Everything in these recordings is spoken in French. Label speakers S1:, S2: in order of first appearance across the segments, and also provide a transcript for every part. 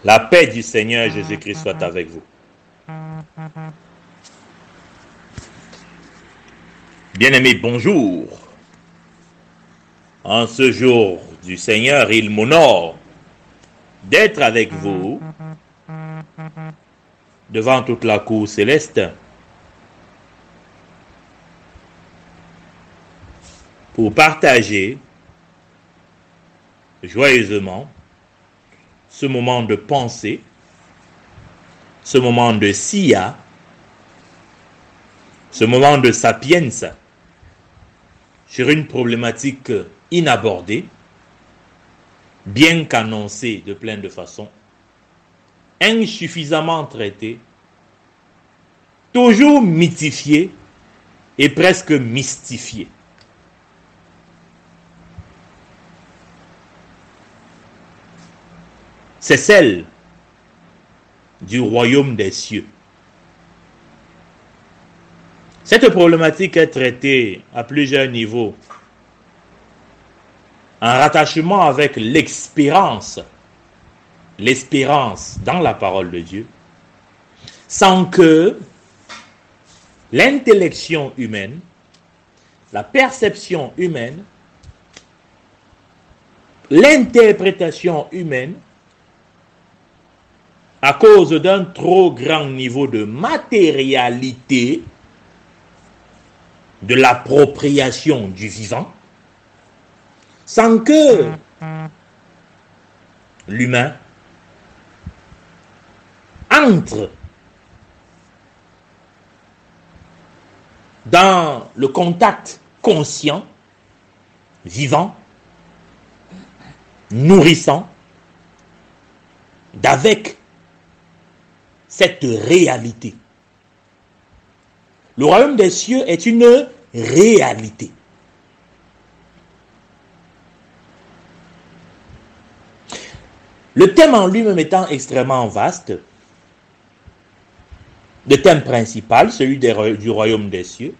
S1: La paix du Seigneur Jésus-Christ soit avec vous. Bien-aimés, bonjour. En ce jour du Seigneur, il m'honore d'être avec vous devant toute la cour céleste pour partager joyeusement ce moment de pensée, ce moment de sia, ce moment de sapiens sur une problématique inabordée, bien qu'annoncée de plein de façons, insuffisamment traitée, toujours mythifiée et presque mystifiée. C'est celle du royaume des cieux. Cette problématique est traitée à plusieurs niveaux, en rattachement avec l'espérance dans la parole de Dieu, sans que l'intellection humaine, la perception humaine, l'interprétation humaine, à cause d'un trop grand niveau de matérialité, de l'appropriation du vivant, sans que l'humain entre dans le contact conscient, vivant, nourrissant, d'avec cette réalité. Le royaume des cieux est une réalité. Le thème en lui-même étant extrêmement vaste, le thème principal, celui du royaume des cieux,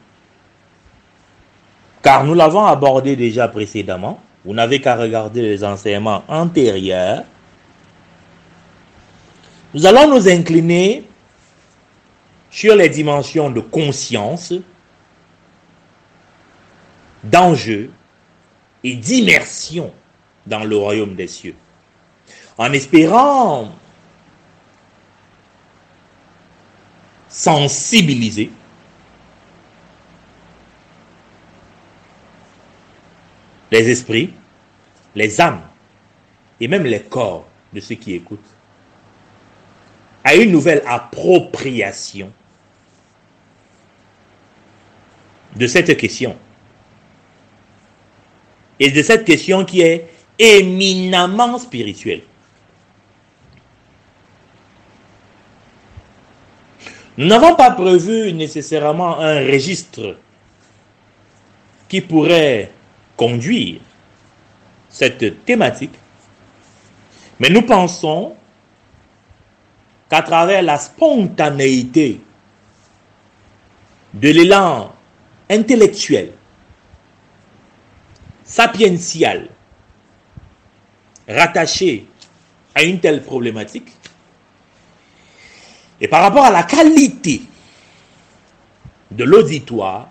S1: car nous l'avons abordé déjà précédemment, vous n'avez qu'à regarder les enseignements antérieurs, nous allons nous incliner sur les dimensions de conscience, d'enjeu et d'immersion dans le royaume des cieux, en espérant sensibiliser les esprits, les âmes et même les corps de ceux qui écoutent à une nouvelle appropriation de cette question. Et de cette question qui est éminemment spirituelle. Nous n'avons pas prévu nécessairement un registre qui pourrait conduire cette thématique, mais nous pensons qu'à travers la spontanéité de l'élan intellectuel, sapiential, rattaché à une telle problématique, et par rapport à la qualité de l'auditoire,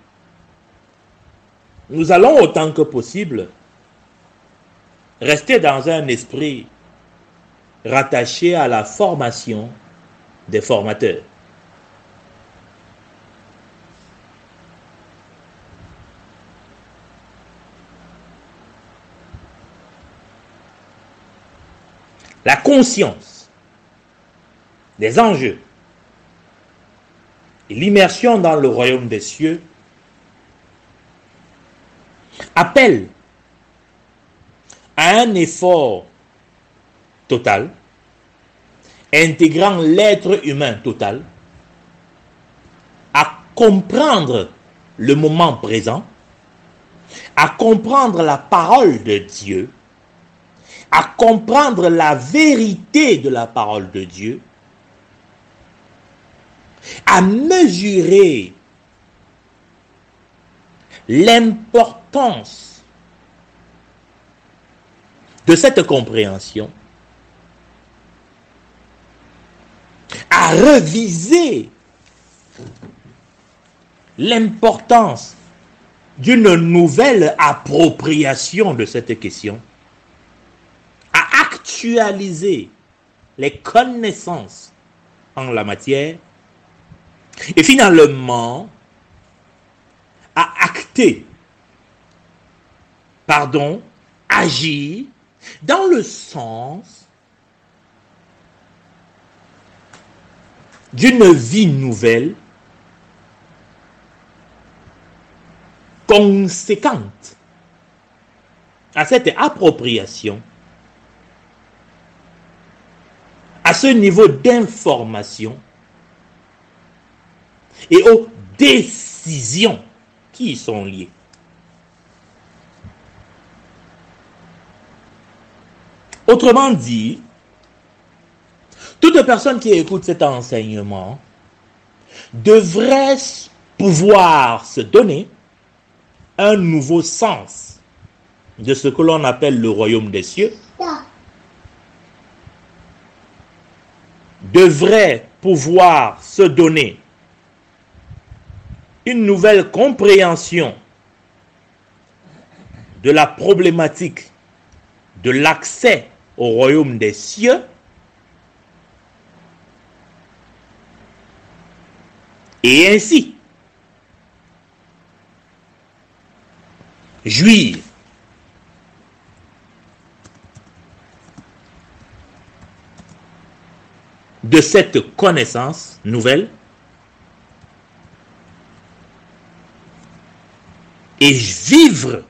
S1: nous allons autant que possible rester dans un esprit rattaché à la formation des formateurs. La conscience des enjeux et l'immersion dans le royaume des cieux appelle à un effort total, intégrant l'être humain total, à comprendre le moment présent, à comprendre la parole de Dieu, à comprendre la vérité de la parole de Dieu, à mesurer l'importance de cette compréhension à reviser l'importance d'une nouvelle appropriation de cette question, à actualiser les connaissances en la matière et finalement à agir dans le sens d'une vie nouvelle conséquente à cette appropriation, à ce niveau d'information et aux décisions qui y sont liées. Autrement dit, toute personne qui écoute cet enseignement devrait pouvoir se donner un nouveau sens de ce que l'on appelle le royaume des cieux, devrait pouvoir se donner une nouvelle compréhension de la problématique de l'accès au royaume des cieux et ainsi jouir de cette connaissance nouvelle et vivre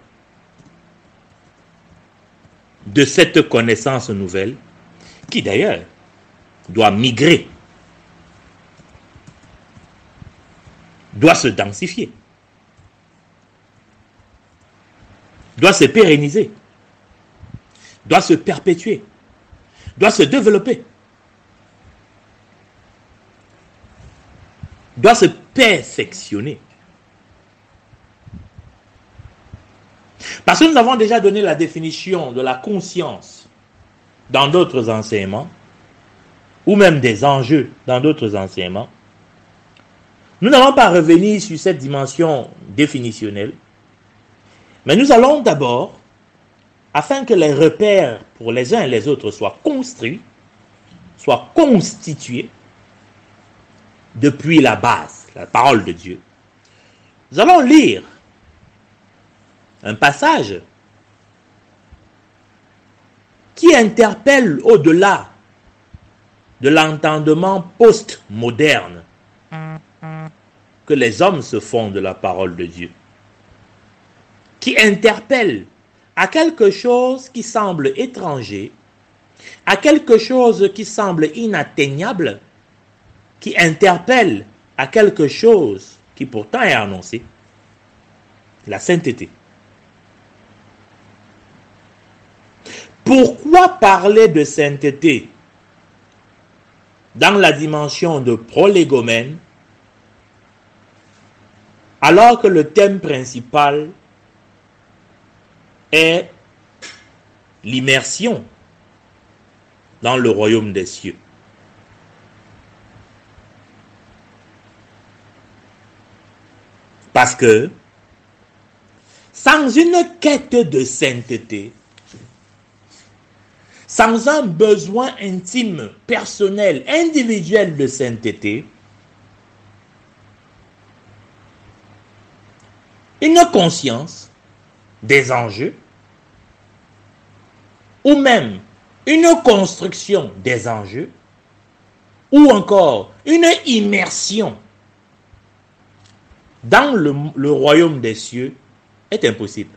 S1: de cette connaissance nouvelle qui d'ailleurs doit migrer, doit se densifier, doit se pérenniser, doit se perpétuer, doit se développer, doit se perfectionner. Parce que nous avons déjà donné la définition de la conscience dans d'autres enseignements, ou même des enjeux dans d'autres enseignements. Nous n'allons pas revenir sur cette dimension définitionnelle, mais nous allons d'abord, afin que les repères pour les uns et les autres soient construits, soient constitués depuis la base, la parole de Dieu, nous allons lire un passage qui interpelle au-delà de l'entendement post-moderne que les hommes se font de la parole de Dieu, qui interpelle à quelque chose qui semble étranger, à quelque chose qui semble inatteignable, qui interpelle à quelque chose qui pourtant est annoncé, la sainteté. Pourquoi parler de sainteté dans la dimension de prolégomène alors que le thème principal est l'immersion dans le royaume des cieux? Parce que sans une quête de sainteté, sans un besoin intime, personnel, individuel de sainteté, une conscience des enjeux, ou même une construction des enjeux, ou encore une immersion dans le royaume des cieux est impossible.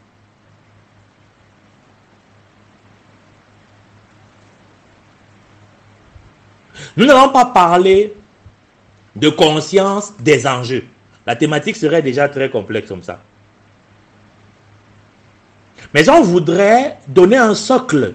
S1: Nous n'allons pas parler de conscience des enjeux. La thématique serait déjà très complexe comme ça. Mais on voudrait donner un socle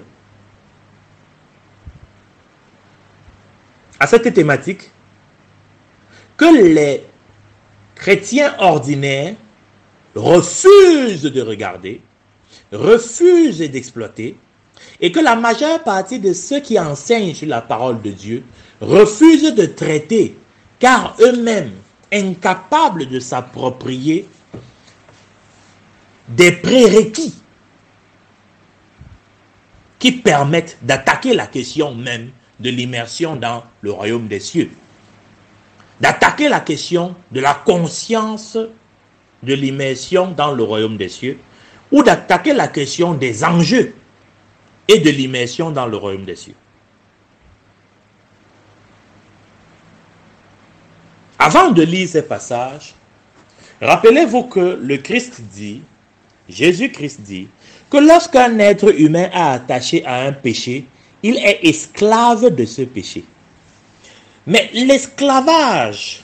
S1: à cette thématique que les chrétiens ordinaires refusent de regarder, refusent d'exploiter, Et que la majeure partie de ceux qui enseignent sur la parole de Dieu refusent de traiter, car eux-mêmes, incapables de s'approprier des prérequis qui permettent d'attaquer la question même de l'immersion dans le royaume des cieux, d'attaquer la question de la conscience de l'immersion dans le royaume des cieux, ou d'attaquer la question des enjeux et de l'immersion dans le royaume des cieux. Avant de lire ces passages, rappelez-vous que le Christ dit, Jésus-Christ dit, que lorsqu'un être humain est attaché à un péché, il est esclave de ce péché. Mais l'esclavage,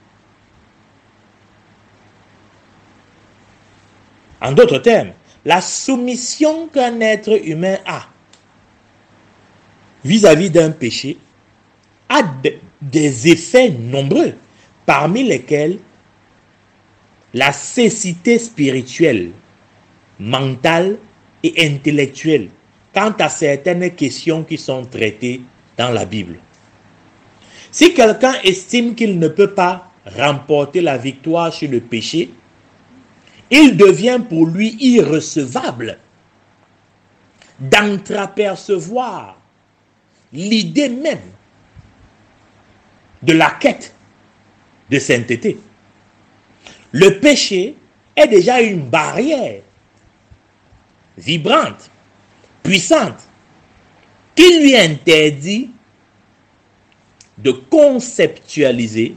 S1: en d'autres termes, la soumission qu'un être humain a vis-à-vis d'un péché a des effets nombreux, parmi lesquels la cécité spirituelle, mentale et intellectuelle quant à certaines questions qui sont traitées dans la Bible. Si quelqu'un estime qu'il ne peut pas remporter la victoire sur le péché, il devient pour lui irrecevable d'entreapercevoir l'idée même de la quête de sainteté. Le péché est déjà une barrière vibrante, puissante, qui lui interdit de conceptualiser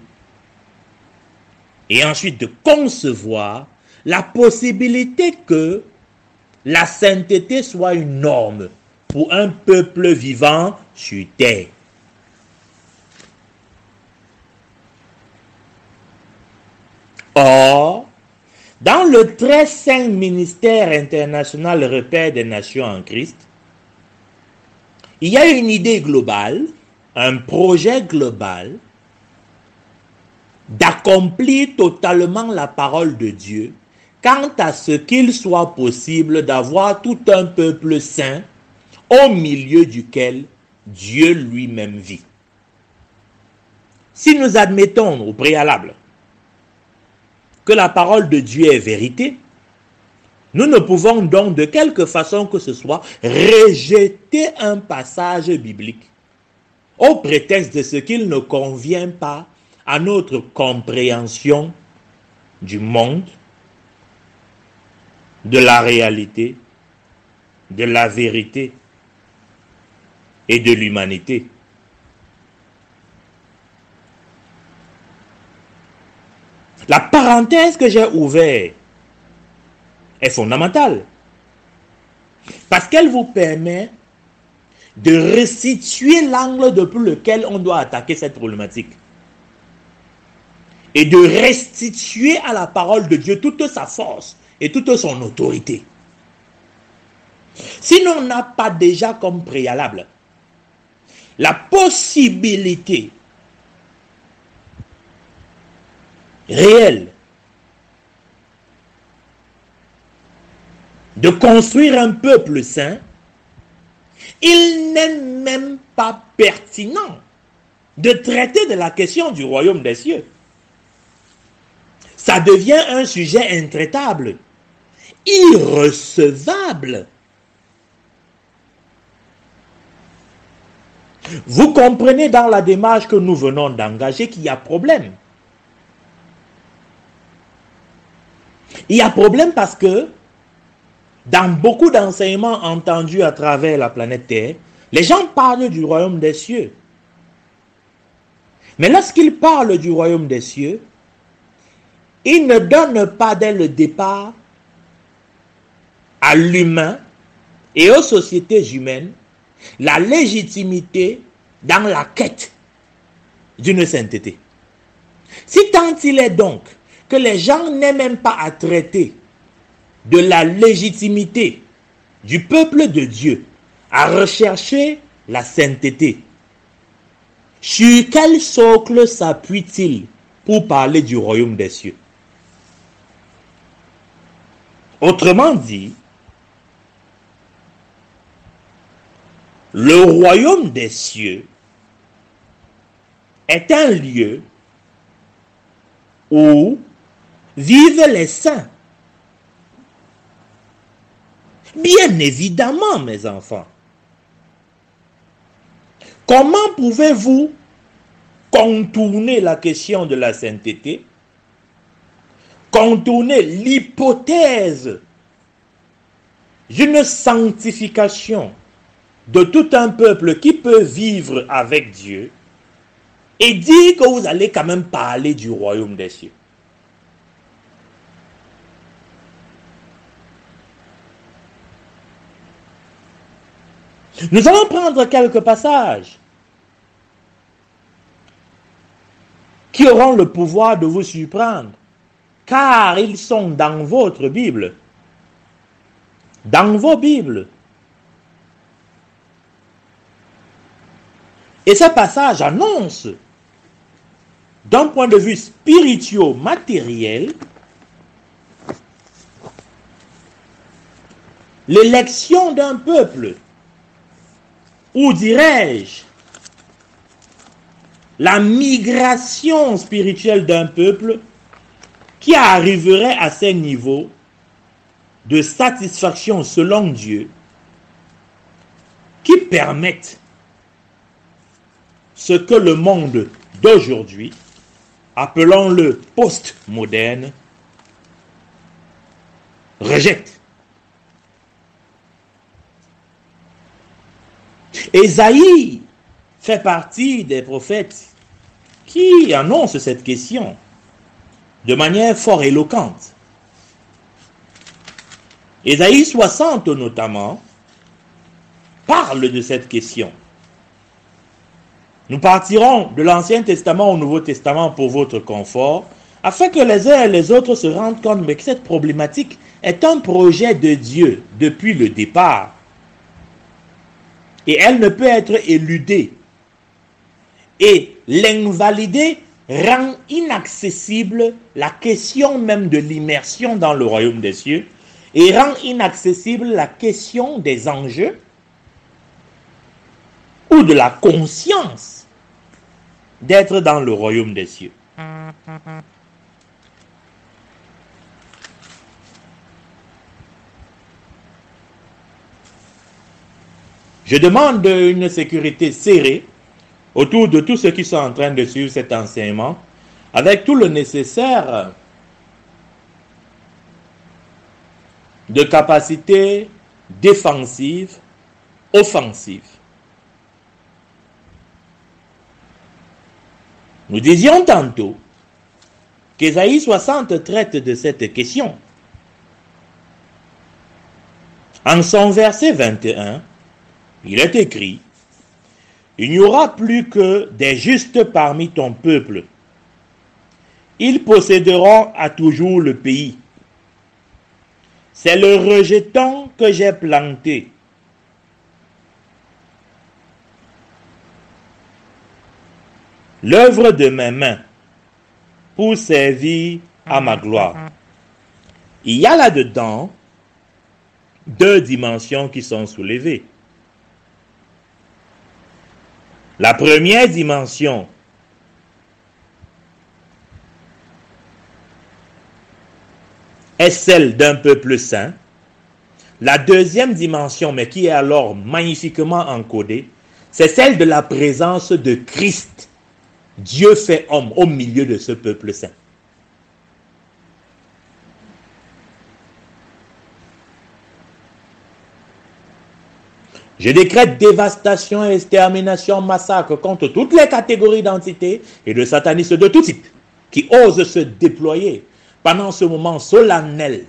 S1: et ensuite de concevoir la possibilité que la sainteté soit une norme pour un peuple vivant sur terre. Or, dans le très saint ministère international repère des nations en Christ, il y a une idée globale, un projet global d'accomplir totalement la parole de Dieu quant à ce qu'il soit possible d'avoir tout un peuple saint au milieu duquel Dieu lui-même vit. Si nous admettons au préalable que la parole de Dieu est vérité, nous ne pouvons donc de quelque façon que ce soit rejeter un passage biblique au prétexte de ce qu'il ne convient pas à notre compréhension du monde, de la réalité, de la vérité et de l'humanité. La parenthèse que j'ai ouverte est fondamentale parce qu'elle vous permet de restituer l'angle depuis lequel on doit attaquer cette problématique et de restituer à la parole de Dieu toute sa force et toute son autorité. Si l'on n'a pas déjà comme préalable la possibilité réelle de construire un peuple saint, il n'est même pas pertinent de traiter de la question du royaume des cieux. Ça devient un sujet intraitable, irrecevable. Vous comprenez dans la démarche que nous venons d'engager qu'il y a problème. Il y a problème parce que dans beaucoup d'enseignements entendus à travers la planète Terre, les gens parlent du royaume des cieux. Mais lorsqu'ils parlent du royaume des cieux, ils ne donnent pas dès le départ à l'humain et aux sociétés humaines la légitimité dans la quête d'une sainteté. Si tant il est donc que les gens n'aient même pas à traiter de la légitimité du peuple de Dieu à rechercher la sainteté, sur quel socle s'appuie-t-il pour parler du royaume des cieux? Autrement dit, Le royaume des cieux est un lieu où vivent les saints. Bien évidemment, mes enfants. Comment pouvez-vous contourner la question de la sainteté, contourner l'hypothèse d'une sanctification de tout un peuple qui peut vivre avec Dieu et dire que vous allez quand même parler du royaume des cieux? Nous allons prendre quelques passages qui auront le pouvoir de vous surprendre, car ils sont dans votre Bible, dans vos Bibles. Et ce passage annonce, d'un point de vue spirituel-matériel, l'élection d'un peuple, ou dirais-je, la migration spirituelle d'un peuple qui arriverait à ces niveaux de satisfaction selon Dieu, qui permettent ce que le monde d'aujourd'hui, appelons-le post-moderne, rejette. Ésaïe fait partie des prophètes qui annoncent cette question de manière fort éloquente. Ésaïe 60 notamment parle de cette question. Nous partirons de l'Ancien Testament au Nouveau Testament pour votre confort, afin que les uns et les autres se rendent compte que cette problématique est un projet de Dieu depuis le départ. Et elle ne peut être éludée. Et l'invalider rend inaccessible la question même de l'immersion dans le royaume des cieux et rend inaccessible la question des enjeux ou de la conscience d'être dans le royaume des cieux. Je demande une sécurité serrée autour de tous ceux qui sont en train de suivre cet enseignement, avec tout le nécessaire de capacité défensive, offensive. Nous disions tantôt qu'Ésaïe 60 traite de cette question. En son verset 21, il est écrit: il n'y aura plus que des justes parmi ton peuple. Ils posséderont à toujours le pays. C'est le rejeton que j'ai planté. L'œuvre de mes mains pour servir à ma gloire. Il y a là-dedans deux dimensions qui sont soulevées. La première dimension est celle d'un peuple saint. La deuxième dimension, mais qui est alors magnifiquement encodée, c'est celle de la présence de Christ, Dieu fait homme, au milieu de ce peuple saint. Je décrète dévastation, extermination, massacre contre toutes les catégories d'entités et de satanistes de tout type qui osent se déployer pendant ce moment solennel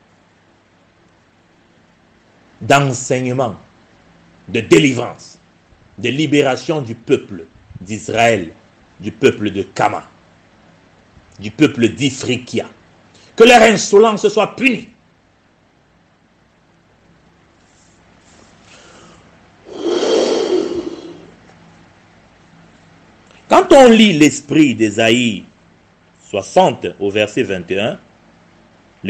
S1: d'enseignement, de délivrance, de libération du peuple d'Israël, du peuple de Kama, du peuple d'Ifriqiya. Que leur insolence soit punie. Quand on lit l'esprit d'Ésaïe 60 au verset 21, le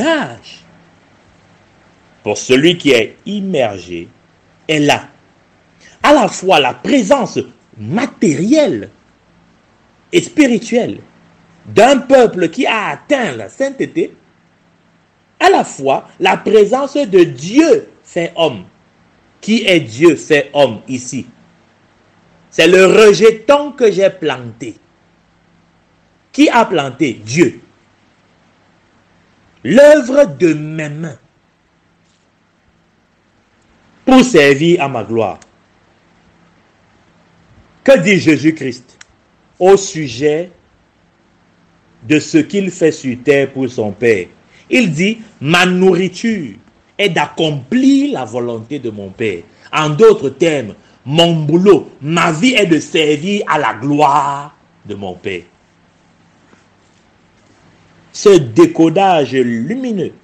S1: décodage pour celui qui est immergé est là. à la fois la présence matérielle et spirituelle d'un peuple qui a atteint la sainteté, à la fois la présence de Dieu fait homme. Qui est Dieu fait homme ici? C'est le rejeton que j'ai planté. Qui a planté? Dieu. L'œuvre de mes mains pour servir à ma gloire. Que dit Jésus-Christ au sujet de ce qu'il fait sur terre pour son Père? Il dit, ma nourriture est d'accomplir la volonté de mon Père. En d'autres termes, mon boulot, ma vie est de servir à la gloire de mon Père. Ce décodage lumineux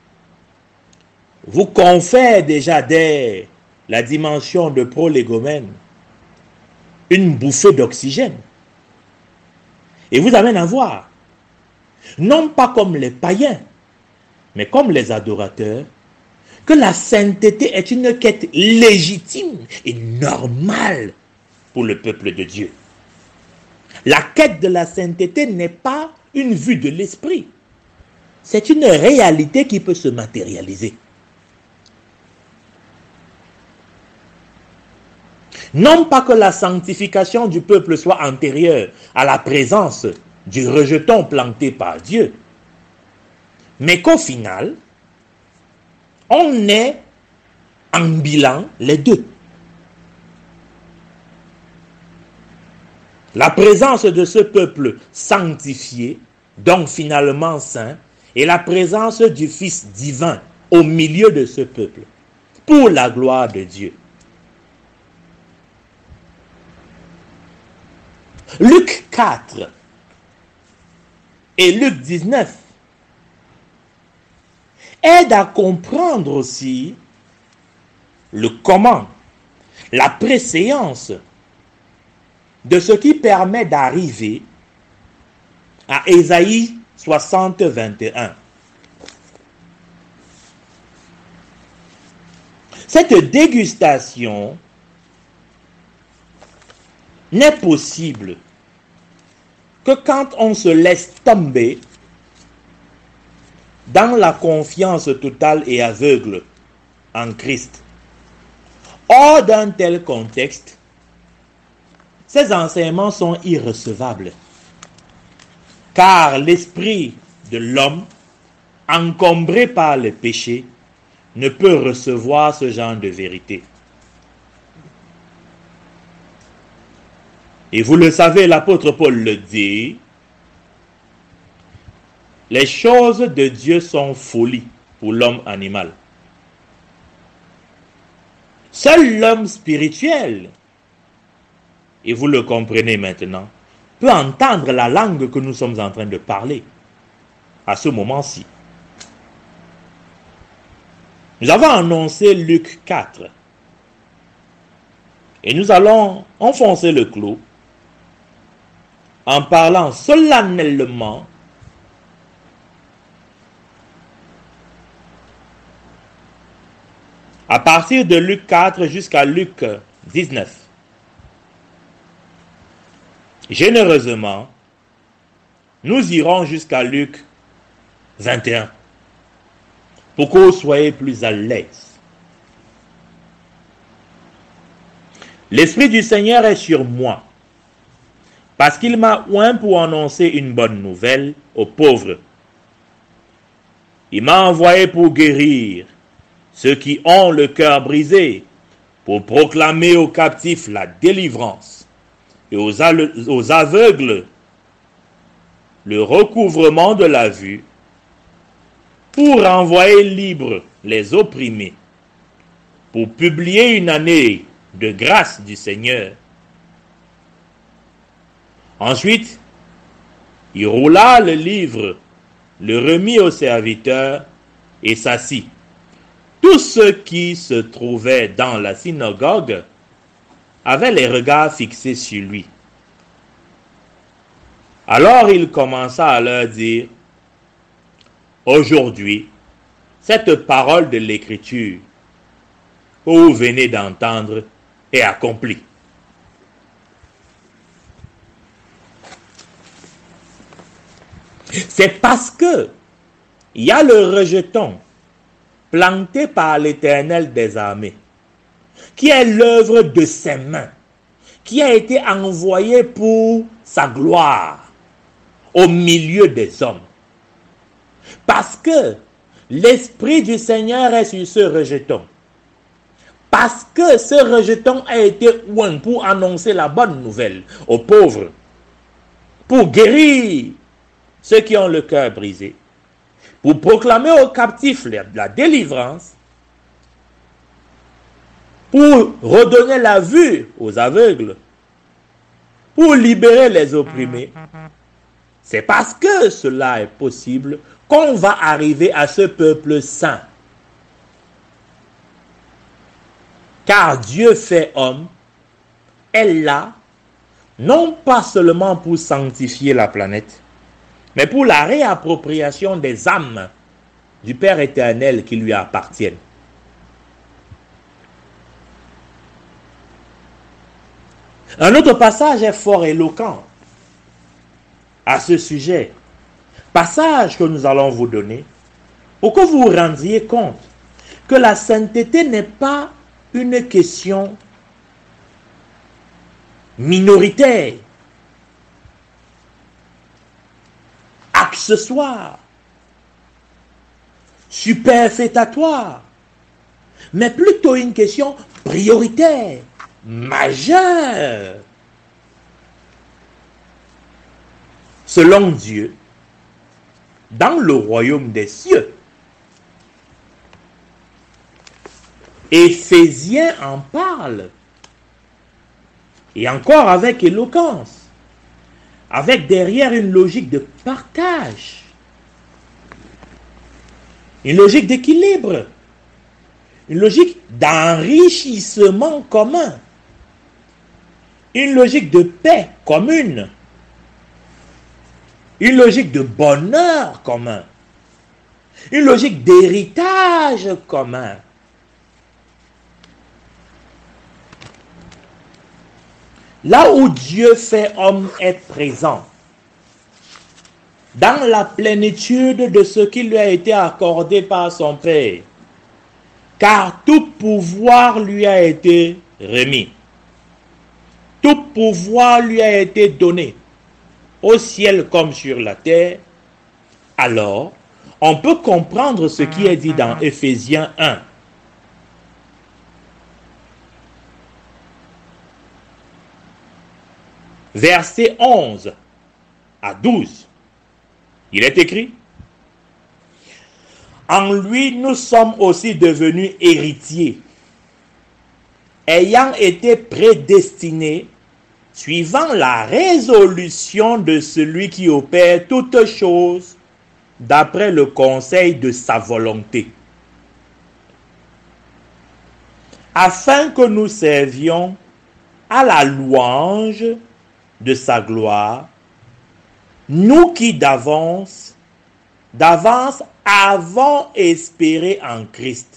S1: vous confère déjà dès la dimension de prolégomène une bouffée d'oxygène et vous amène à voir, non pas comme les païens, mais comme les adorateurs, que la sainteté est une quête légitime et normale pour le peuple de Dieu. La quête de la sainteté n'est pas une vue de l'esprit. C'est une réalité qui peut se matérialiser. Non pas que la sanctification du peuple soit antérieure à la présence du rejeton planté par Dieu, mais qu'au final, on est en bilan les deux. La présence de ce peuple sanctifié, donc finalement saint, et la présence du Fils divin au milieu de ce peuple, pour la gloire de Dieu. Luc 4 et Luc 19 aident à comprendre aussi le comment, la préséance de ce qui permet d'arriver à Ésaïe 60, 21. Cette dégustation n'est possible que quand on se laisse tomber dans la confiance totale et aveugle en Christ. Hors d'un tel contexte, ces enseignements sont irrecevables, car l'esprit de l'homme, encombré par le péché, ne peut recevoir ce genre de vérité. Et vous le savez, l'apôtre Paul le dit, les choses de Dieu sont folie pour l'homme animal. Seul l'homme spirituel, et vous le comprenez maintenant, peut entendre la langue que nous sommes en train de parler à ce moment-ci. Nous avons annoncé Luc 4 et nous allons enfoncer le clou en parlant solennellement à partir de Luc 4 jusqu'à Luc 19. Généreusement, nous irons jusqu'à Luc 21 pour que vous soyez plus à l'aise. L'Esprit du Seigneur est sur moi, parce qu'il m'a oint pour annoncer une bonne nouvelle aux pauvres. Il m'a envoyé pour guérir ceux qui ont le cœur brisé, pour proclamer aux captifs la délivrance et aux aveugles le recouvrement de la vue, pour renvoyer libres les opprimés, pour publier une année de grâce du Seigneur. Ensuite, il roula le livre, le remit au serviteur et s'assit. Tous ceux qui se trouvaient dans la synagogue avaient les regards fixés sur lui. Alors il commença à leur dire, « Aujourd'hui, cette parole de l'Écriture que vous venez d'entendre et accompli. C'est parce que il y a le rejeton planté par l'Éternel des armées, qui est l'œuvre de ses mains, qui a été envoyé pour sa gloire au milieu des hommes. Parce que l'Esprit du Seigneur est sur ce rejeton. Parce que ce rejeton a été oint pour annoncer la bonne nouvelle aux pauvres, pour guérir ceux qui ont le cœur brisé, pour proclamer aux captifs la délivrance, pour redonner la vue aux aveugles, pour libérer les opprimés. C'est parce que cela est possible qu'on va arriver à ce peuple saint. Car Dieu fait homme est là, non pas seulement pour sanctifier la planète, mais pour la réappropriation des âmes du Père éternel qui lui appartiennent. Un autre passage est fort éloquent à ce sujet. Passage que nous allons vous donner pour que vous vous rendiez compte que la sainteté n'est pas une question minoritaire, accessoire, superfétatoire, mais plutôt une question prioritaire, majeure. Selon Dieu, dans le royaume des cieux. Éphésiens en parle. Et encore avec éloquence. Avec derrière une logique de partage. Une logique d'équilibre. Une logique d'enrichissement commun. Une logique de paix commune. Une logique de bonheur commun. Une logique d'héritage commun. Là où Dieu fait homme est présent, dans la plénitude de ce qui lui a été accordé par son Père, car tout pouvoir lui a été remis. Tout pouvoir lui a été donné, au ciel comme sur la terre. Alors, on peut comprendre ce qui est dit dans Éphésiens 1. Versets 11 à 12. Il est écrit: en lui, nous sommes aussi devenus héritiers, ayant été prédestinés, suivant la résolution de celui qui opère toutes choses d'après le conseil de sa volonté, afin que nous servions à la louange de sa gloire, nous qui d'avance avons espéré en Christ.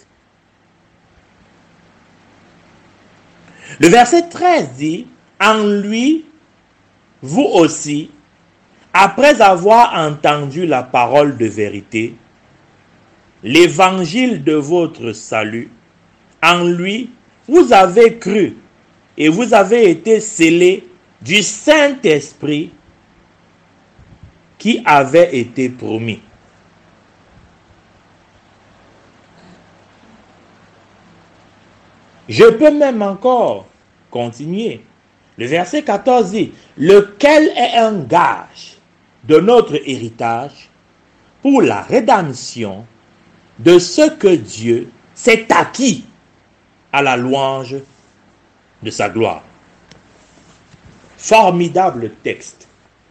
S1: Le verset 13 dit: en lui, vous aussi, après avoir entendu la parole de vérité, l'évangile de votre salut, en lui, vous avez cru et vous avez été scellés du Saint-Esprit qui avait été promis. Je peux même encore continuer. Le verset 14 dit: lequel est un gage de notre héritage pour la rédemption de ce que Dieu s'est acquis à la louange de sa gloire. Formidable texte.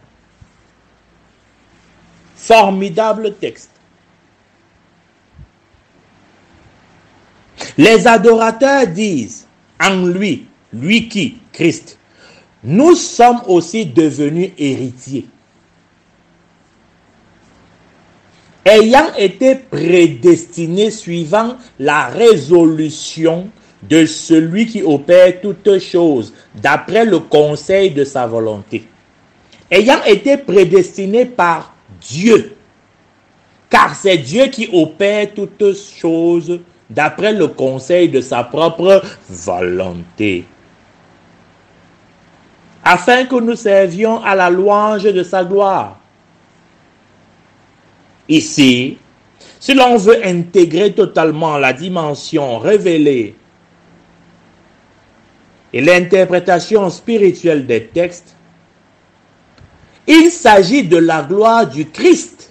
S1: Formidable texte. Les adorateurs disent: en lui, lui qui, Christ, nous sommes aussi devenus héritiers, ayant été prédestinés suivant la résolution de celui qui opère toutes choses d'après le conseil de sa volonté, ayant été prédestiné par Dieu, car c'est Dieu qui opère toutes choses d'après le conseil de sa propre volonté, afin que nous servions à la louange de sa gloire. Ici, si l'on veut intégrer totalement la dimension révélée et l'interprétation spirituelle des textes, il s'agit de la gloire du Christ.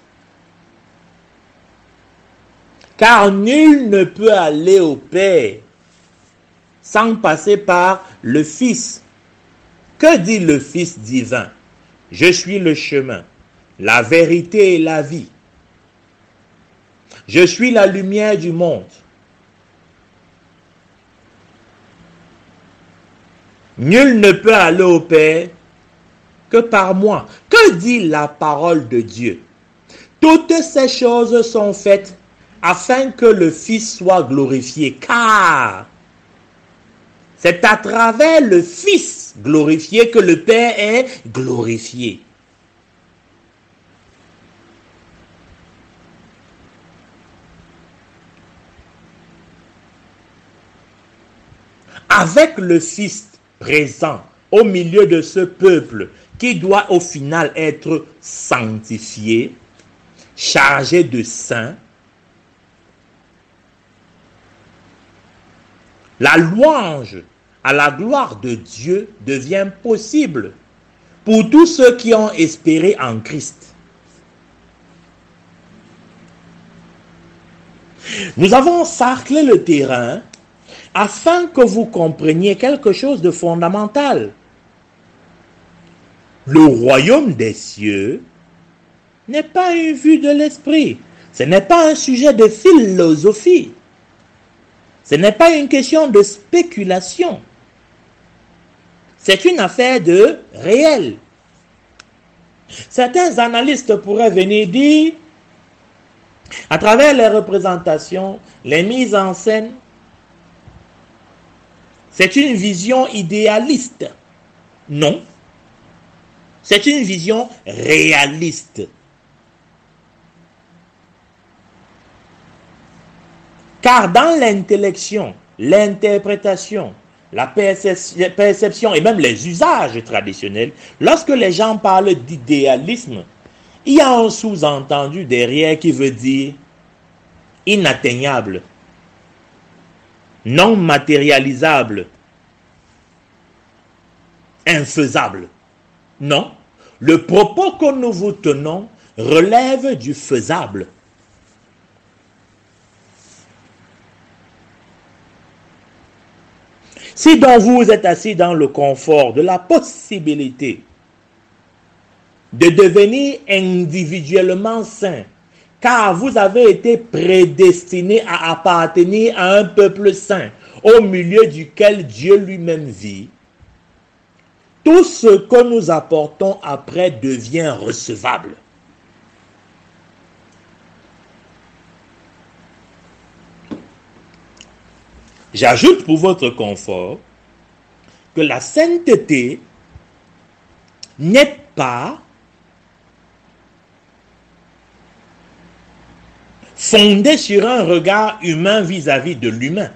S1: Car nul ne peut aller au Père sans passer par le Fils. Que dit le Fils divin? Je suis le chemin, la vérité et la vie. Je suis la lumière du monde. Nul ne peut aller au Père que par moi. Que dit la parole de Dieu? Toutes ces choses sont faites afin que le Fils soit glorifié, car c'est à travers le Fils glorifié que le Père est glorifié. Avec le Fils présent au milieu de ce peuple qui doit au final être sanctifié, chargé de saints, la louange à la gloire de Dieu devient possible pour tous ceux qui ont espéré en Christ. Nous avons sarclé le terrain afin que vous compreniez quelque chose de fondamental. Le royaume des cieux n'est pas une vue de l'esprit. Ce n'est pas un sujet de philosophie. Ce n'est pas une question de spéculation. C'est une affaire de réel. Certains analystes pourraient venir dire, à travers les représentations, les mises en scène, c'est une vision idéaliste. Non. C'est une vision réaliste. Car dans l'intellection, l'interprétation, la perception et même les usages traditionnels, lorsque les gens parlent d'idéalisme, il y a un sous-entendu derrière qui veut dire inatteignable, non matérialisable, infaisable. Non, le propos que nous vous tenons relève du faisable. Si donc vous êtes assis dans le confort de la possibilité de devenir individuellement saint, car vous avez été prédestiné à appartenir à un peuple saint, au milieu duquel Dieu lui-même vit, tout ce que nous apportons après devient recevable. J'ajoute pour votre confort que la sainteté n'est pas fondée sur un regard humain vis-à-vis de l'humain.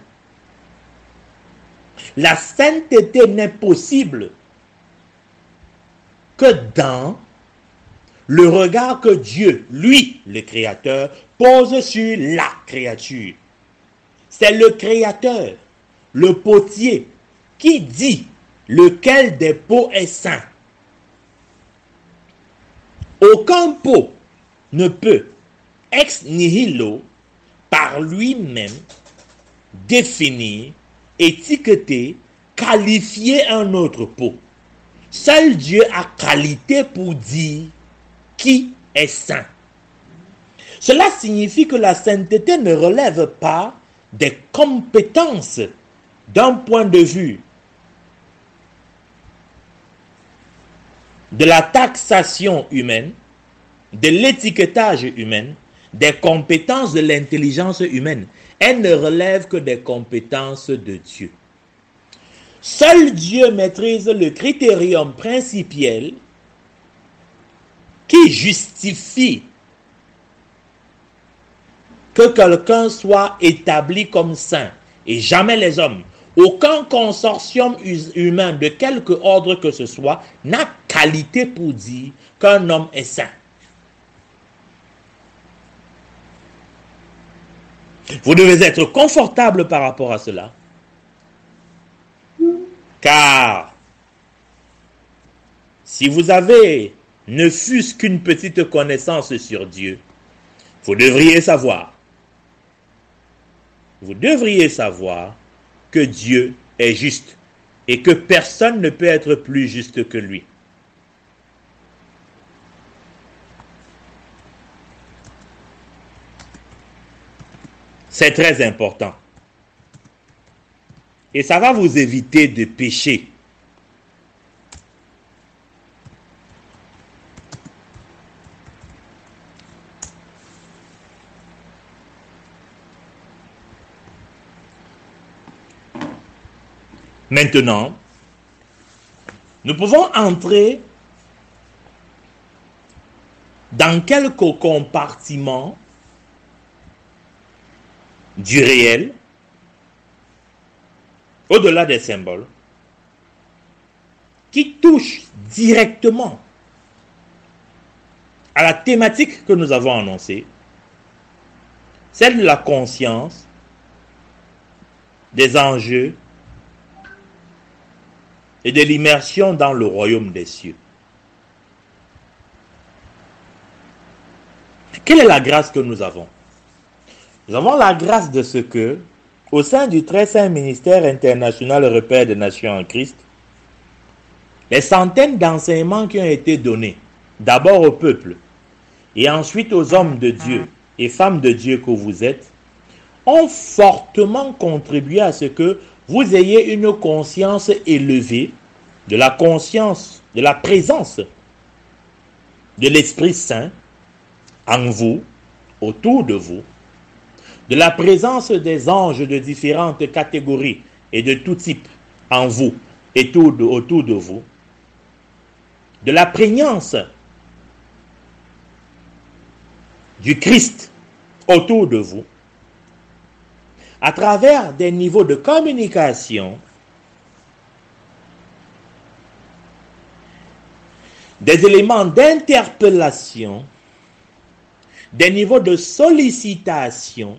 S1: La sainteté n'est possible que dans le regard que Dieu, lui, le Créateur, pose sur la créature. C'est le Créateur, le potier, qui dit lequel des pots est saint. Aucun pot ne peut, ex nihilo, par lui-même, définir, étiqueter, qualifier un autre pot. Seul Dieu a qualité pour dire qui est saint. Cela signifie que la sainteté ne relève pas des compétences d'un point de vue de la taxation humaine, de l'étiquetage humain, des compétences de l'intelligence humaine. Elles ne relèvent que des compétences de Dieu. Seul Dieu maîtrise le critérium principiel qui justifie que quelqu'un soit établi comme saint, et jamais les hommes. Aucun consortium humain de quelque ordre que ce soit n'a qualité pour dire qu'un homme est saint. Vous devez être confortable par rapport à cela. Car si vous avez ne fût-ce qu'une petite connaissance sur Dieu, vous devriez savoir que Dieu est juste et que personne ne peut être plus juste que lui. C'est très important. Et ça va vous éviter de pécher. Maintenant, nous pouvons entrer dans quelques compartiments du réel, au-delà des symboles, qui touchent directement à la thématique que nous avons annoncée, celle de la conscience, des enjeux et de l'immersion dans le royaume des cieux. Quelle est la grâce que nous avons? Nous avons la grâce de ce que, au sein du très saint ministère international Repère des Nations en Christ, les centaines d'enseignements qui ont été donnés, d'abord au peuple, et ensuite aux hommes de Dieu et femmes de Dieu que vous êtes, ont fortement contribué à ce que vous ayez une conscience élevée de la conscience, de la présence de l'Esprit Saint en vous, autour de vous, de la présence des anges de différentes catégories et de tout type en vous et autour de vous, de la prégnance du Christ autour de vous, à travers des niveaux de communication, des éléments d'interpellation, des niveaux de sollicitation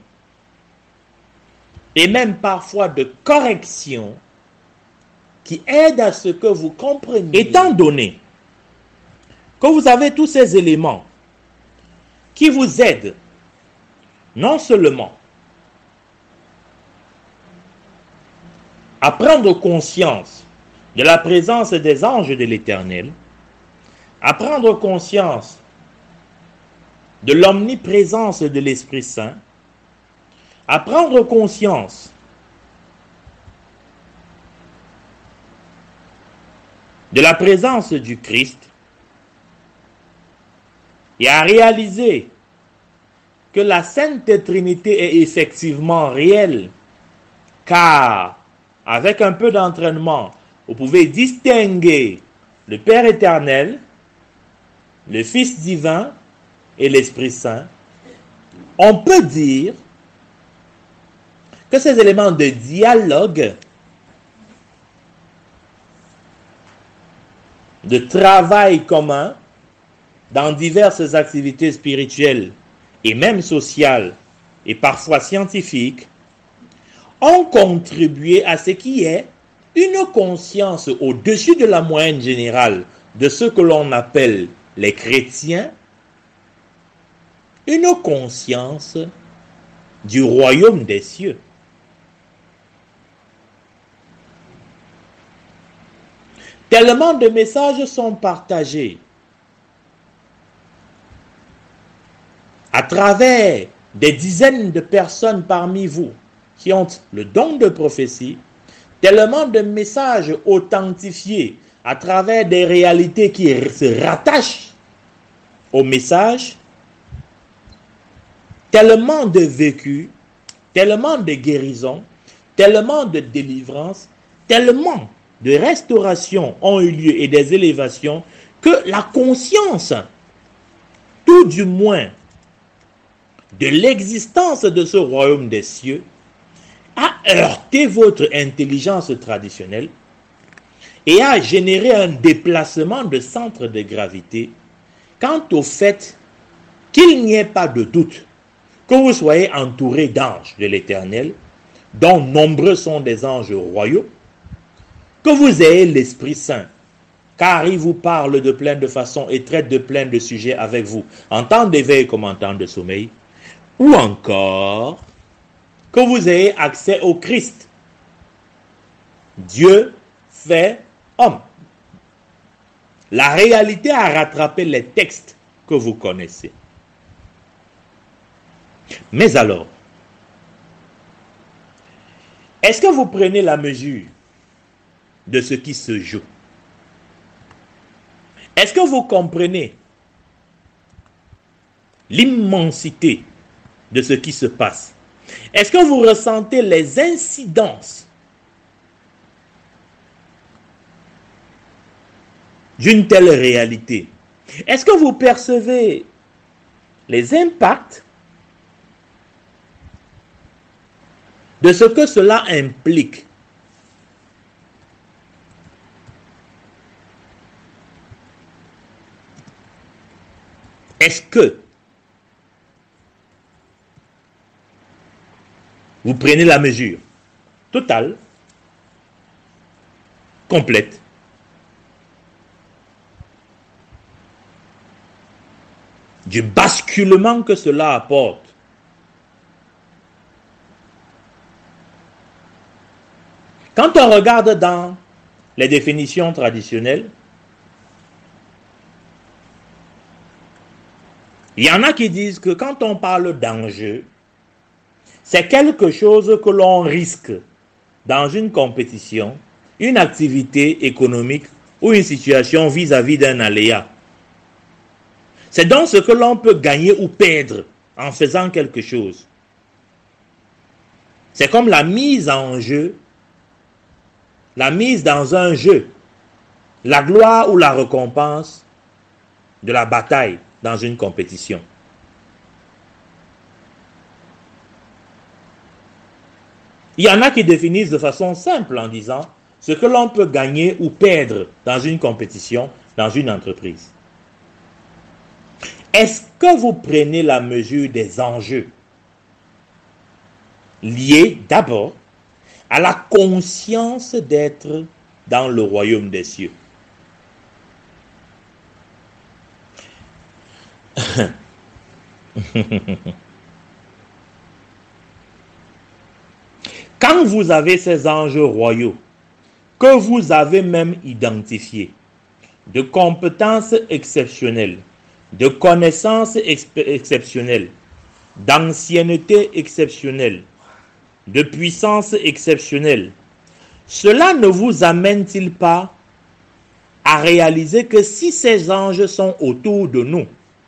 S1: et même parfois de correction qui aident à ce que vous compreniez. Étant donné que vous avez tous ces éléments qui vous aident non seulement à prendre conscience de la présence des anges de l'Éternel, à prendre conscience de l'omniprésence de l'Esprit Saint, à prendre conscience de la présence du Christ et à réaliser que la Sainte Trinité est effectivement réelle, car avec un peu d'entraînement, vous pouvez distinguer le Père éternel, le Fils divin et l'Esprit Saint. On peut dire que ces éléments de dialogue, de travail commun dans diverses activités spirituelles et même sociales et parfois scientifiques, ont contribué à ce qui est une conscience au-dessus de la moyenne générale de ce que l'on appelle les chrétiens, une conscience du royaume des cieux. Tellement de messages sont partagés à travers des dizaines de personnes parmi vous qui ont le don de prophétie, tellement de messages authentifiés à travers des réalités qui se rattachent au message, tellement de vécu, tellement de guérison, tellement de délivrance, tellement de restauration ont eu lieu et des élévations que la conscience, tout du moins, de l'existence de ce royaume des cieux a heurté votre intelligence traditionnelle et a généré un déplacement de centre de gravité quant au fait qu'il n'y ait pas de doute que vous soyez entouré d'anges de l'Éternel, dont nombreux sont des anges royaux, que vous ayez l'Esprit Saint, car il vous parle de plein de façons et traite de plein de sujets avec vous, en temps d'éveil comme en temps de sommeil, ou encore que vous ayez accès au Christ, Dieu fait homme. La réalité a rattrapé les textes que vous connaissez. Mais alors, est-ce que vous prenez la mesure de ce qui se joue? Est-ce que vous comprenez l'immensité de ce qui se passe? Est-ce que vous ressentez les incidences d'une telle réalité? Est-ce que vous percevez les impacts de ce que cela implique? Est-ce que vous prenez la mesure totale, complète, du basculement que cela apporte? Quand on regarde dans les définitions traditionnelles, il y en a qui disent que quand on parle d'enjeu, c'est quelque chose que l'on risque dans une compétition, une activité économique ou une situation vis-à-vis d'un aléa. C'est donc ce que l'on peut gagner ou perdre en faisant quelque chose. C'est comme la mise en jeu, la mise dans un jeu, la gloire ou la récompense de la bataille dans une compétition. Il y en a qui définissent de façon simple en disant ce que l'on peut gagner ou perdre dans une compétition, dans une entreprise. Est-ce que vous prenez la mesure des enjeux liés d'abord à la conscience d'être dans le royaume des cieux? Quand vous avez ces enjeux royaux, que vous avez même identifiés, de compétences exceptionnelles, de connaissances exceptionnelles, d'ancienneté exceptionnelle, de puissance exceptionnelle, cela ne vous amène-t-il pas à réaliser que si ces anges sont autour de nous,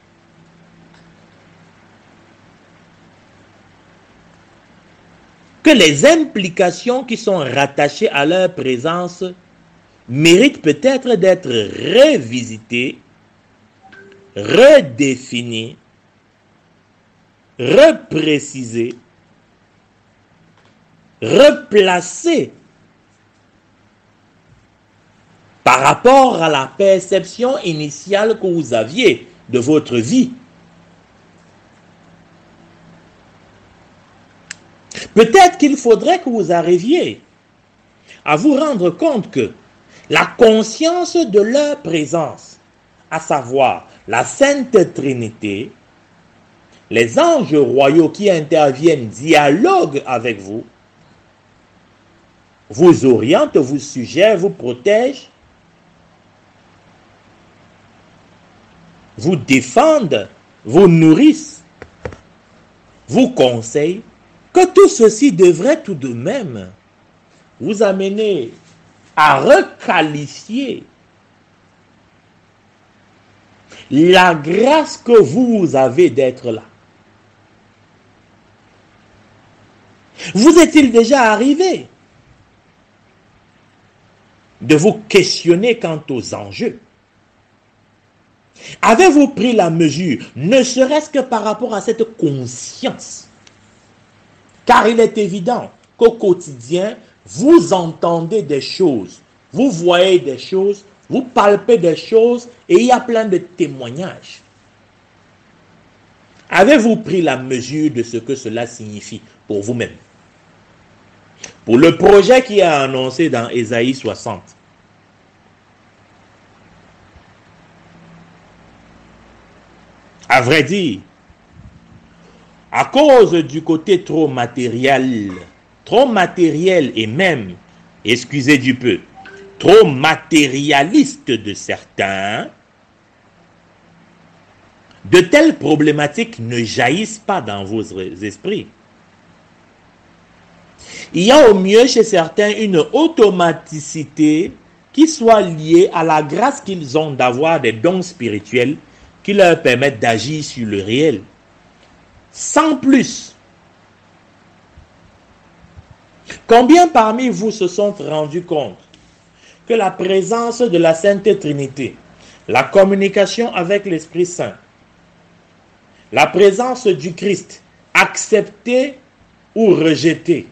S1: que les implications qui sont rattachées à leur présence méritent peut-être d'être revisitées, redéfinies, reprécisées, replacées par rapport à la perception initiale que vous aviez de votre vie. Peut-être qu'il faudrait que vous arriviez à vous rendre compte que la conscience de leur présence, à savoir la Sainte Trinité, les anges royaux qui interviennent, dialoguent avec vous, vous orientent, vous suggèrent, vous protègent, vous défendent, vous nourrissent, vous conseillent, que tout ceci devrait tout de même vous amener à requalifier la grâce que vous avez d'être là. Vous est-il déjà arrivé de vous questionner quant aux enjeux? Avez-vous pris la mesure, ne serait-ce que par rapport à cette conscience? Car il est évident qu'au quotidien, vous entendez des choses, vous voyez des choses, vous palpez des choses et il y a plein de témoignages. Avez-vous pris la mesure de ce que cela signifie pour vous-même? Pour le projet qui est annoncé dans Ésaïe 60. À vrai dire, à cause du côté trop matériel et même, excusez du peu, trop matérialiste de certains, de telles problématiques ne jaillissent pas dans vos esprits. Il y a au mieux chez certains une automaticité qui soit liée à la grâce qu'ils ont d'avoir des dons spirituels qui leur permettent d'agir sur le réel. Sans plus. Combien parmi vous se sont rendus compte que la présence de la Sainte Trinité, la communication avec l'Esprit Saint, la présence du Christ, acceptée ou rejetée,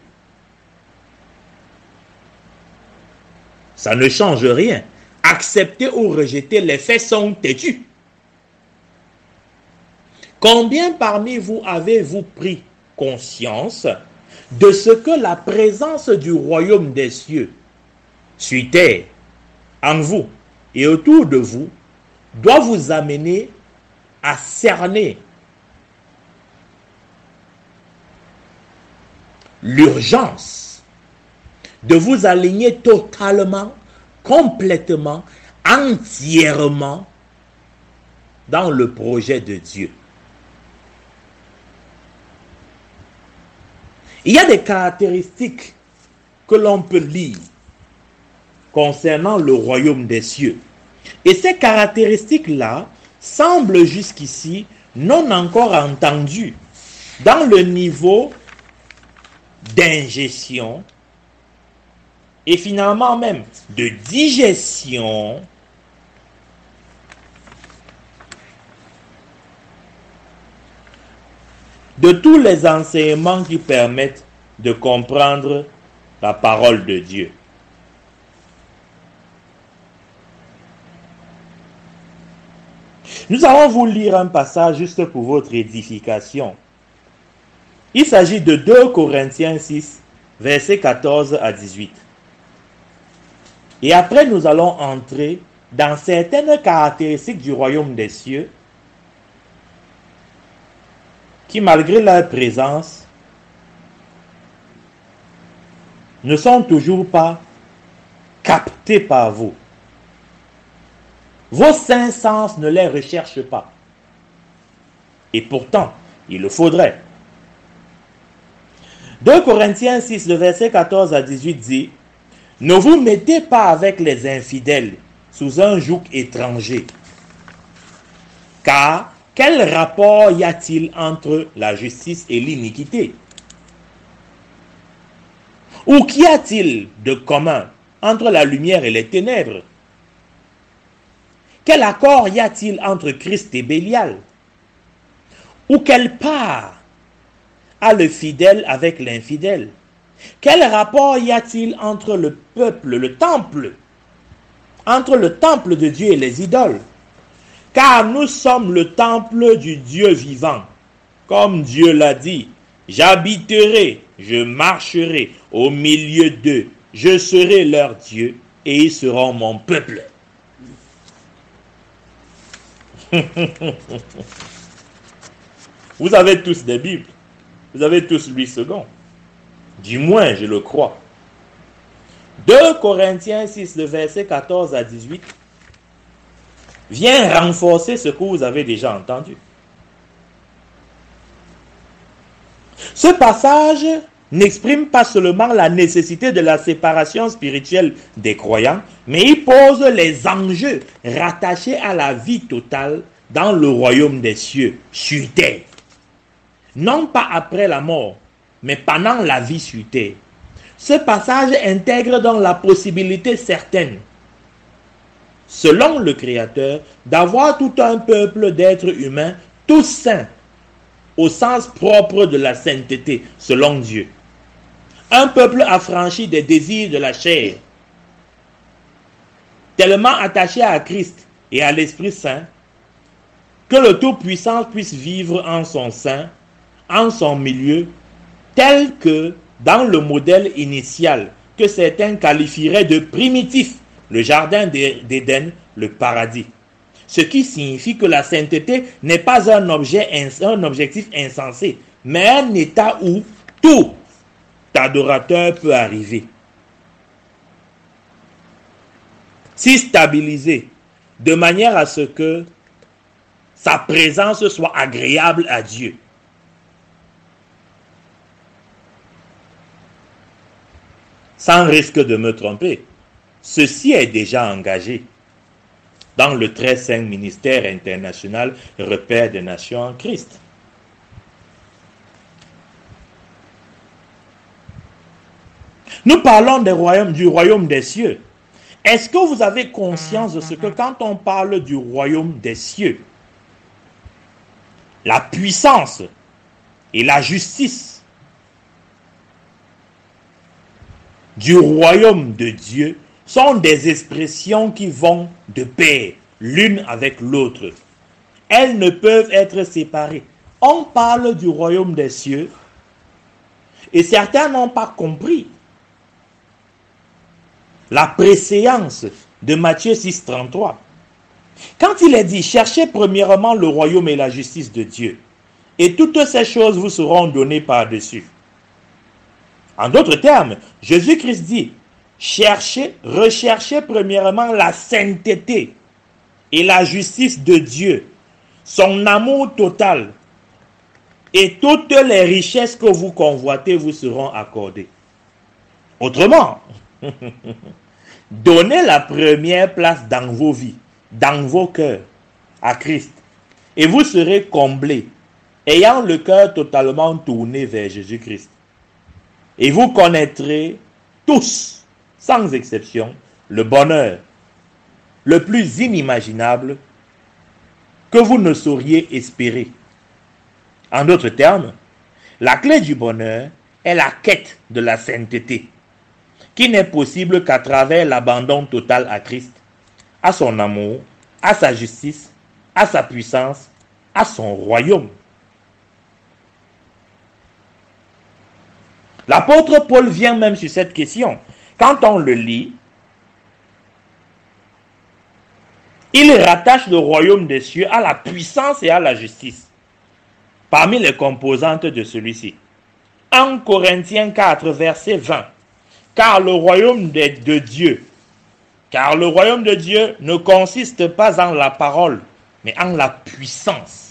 S1: ça ne change rien. Accepter ou rejeter, les faits sont têtus. Combien parmi vous avez-vous pris conscience de ce que la présence du royaume des cieux sur terre, en vous et autour de vous, doit vous amener à cerner l'urgence de vous aligner totalement, complètement, entièrement dans le projet de Dieu. Il y a des caractéristiques que l'on peut lire concernant le royaume des cieux. Et ces caractéristiques-là semblent jusqu'ici non encore entendues dans le niveau d'ingestion et finalement même de digestion de tous les enseignements qui permettent de comprendre la parole de Dieu. Nous allons vous lire un passage juste pour votre édification. Il s'agit de 2 Corinthiens 6, versets 14 à 18. Et après, nous allons entrer dans certaines caractéristiques du royaume des cieux qui, malgré leur présence, ne sont toujours pas captés par vous. Vos cinq sens ne les recherchent pas. Et pourtant, il le faudrait. 2 Corinthiens 6, le verset 14 à 18 dit: ne vous mettez pas avec les infidèles sous un joug étranger. Car quel rapport y a-t-il entre la justice et l'iniquité? Ou qu'y a-t-il de commun entre la lumière et les ténèbres? Quel accord y a-t-il entre Christ et Bélial? Ou quelle part a le fidèle avec l'infidèle? Quel rapport y a-t-il entre le peuple, le temple, entre le temple de Dieu et les idoles? Car nous sommes le temple du Dieu vivant. Comme Dieu l'a dit, j'habiterai, je marcherai au milieu d'eux, je serai leur Dieu et ils seront mon peuple. Vous avez tous des Bibles, vous avez tous Louis II. Du moins, je le crois. 2 Corinthiens 6, le verset 14 à 18, vient renforcer ce que vous avez déjà entendu. Ce passage n'exprime pas seulement la nécessité de la séparation spirituelle des croyants, mais il pose les enjeux rattachés à la vie totale dans le royaume des cieux, sur terre. Non pas après la mort, mais pendant la vie sur terre. Ce passage intègre donc la possibilité certaine, selon le Créateur, d'avoir tout un peuple d'êtres humains, tous saints, au sens propre de la sainteté, selon Dieu. Un peuple affranchi des désirs de la chair, tellement attaché à Christ et à l'Esprit Saint, que le Tout-Puissant puisse vivre en son sein, en son milieu, tel que dans le modèle initial que certains qualifieraient de primitif, le jardin d'Éden, le paradis. Ce qui signifie que la sainteté n'est pas un objectif insensé, mais un état où tout adorateur peut arriver. S'y stabiliser, de manière à ce que sa présence soit agréable à Dieu. Sans risque de me tromper, ceci est déjà engagé dans le très saint ministère international Repère des Nations en Christ. Nous parlons du royaume des cieux. Est-ce que vous avez conscience de ce que quand on parle du royaume des cieux, la puissance et la justice du royaume de Dieu sont des expressions qui vont de pair, l'une avec l'autre. Elles ne peuvent être séparées. On parle du royaume des cieux et certains n'ont pas compris la préséance de Matthieu 6,33. Quand il est dit, cherchez premièrement le royaume et la justice de Dieu, et toutes ces choses vous seront données par-dessus. En d'autres termes, Jésus-Christ dit, recherchez premièrement la sainteté et la justice de Dieu, son amour total, et toutes les richesses que vous convoitez vous seront accordées. Autrement, donnez la première place dans vos vies, dans vos cœurs, à Christ, et vous serez comblés, ayant le cœur totalement tourné vers Jésus-Christ. Et vous connaîtrez tous, sans exception, le bonheur le plus inimaginable que vous ne sauriez espérer. En d'autres termes, la clé du bonheur est la quête de la sainteté, qui n'est possible qu'à travers l'abandon total à Christ, à son amour, à sa justice, à sa puissance, à son royaume. L'apôtre Paul vient même sur cette question. Quand on le lit, il rattache le royaume des cieux à la puissance et à la justice, parmi les composantes de celui-ci. 1 Corinthiens 4, verset 20. Car le royaume de Dieu ne consiste pas en la parole, mais en la puissance.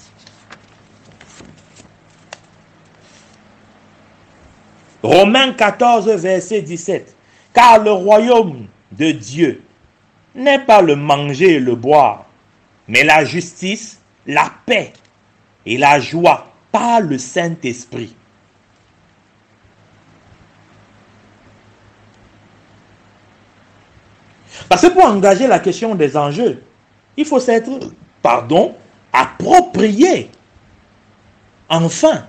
S1: Romains 14, verset 17. Car le royaume de Dieu n'est pas le manger et le boire, mais la justice, la paix et la joie par le Saint-Esprit. Parce que pour engager la question des enjeux, il faut s'être, approprié, enfin,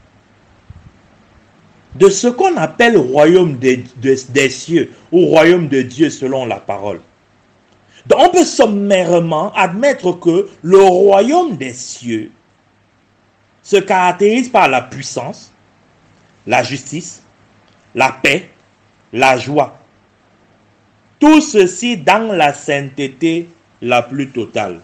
S1: de ce qu'on appelle royaume des cieux ou royaume de Dieu selon la parole. Donc on peut sommairement admettre que le royaume des cieux se caractérise par la puissance, la justice, la paix, la joie. Tout ceci dans la sainteté la plus totale.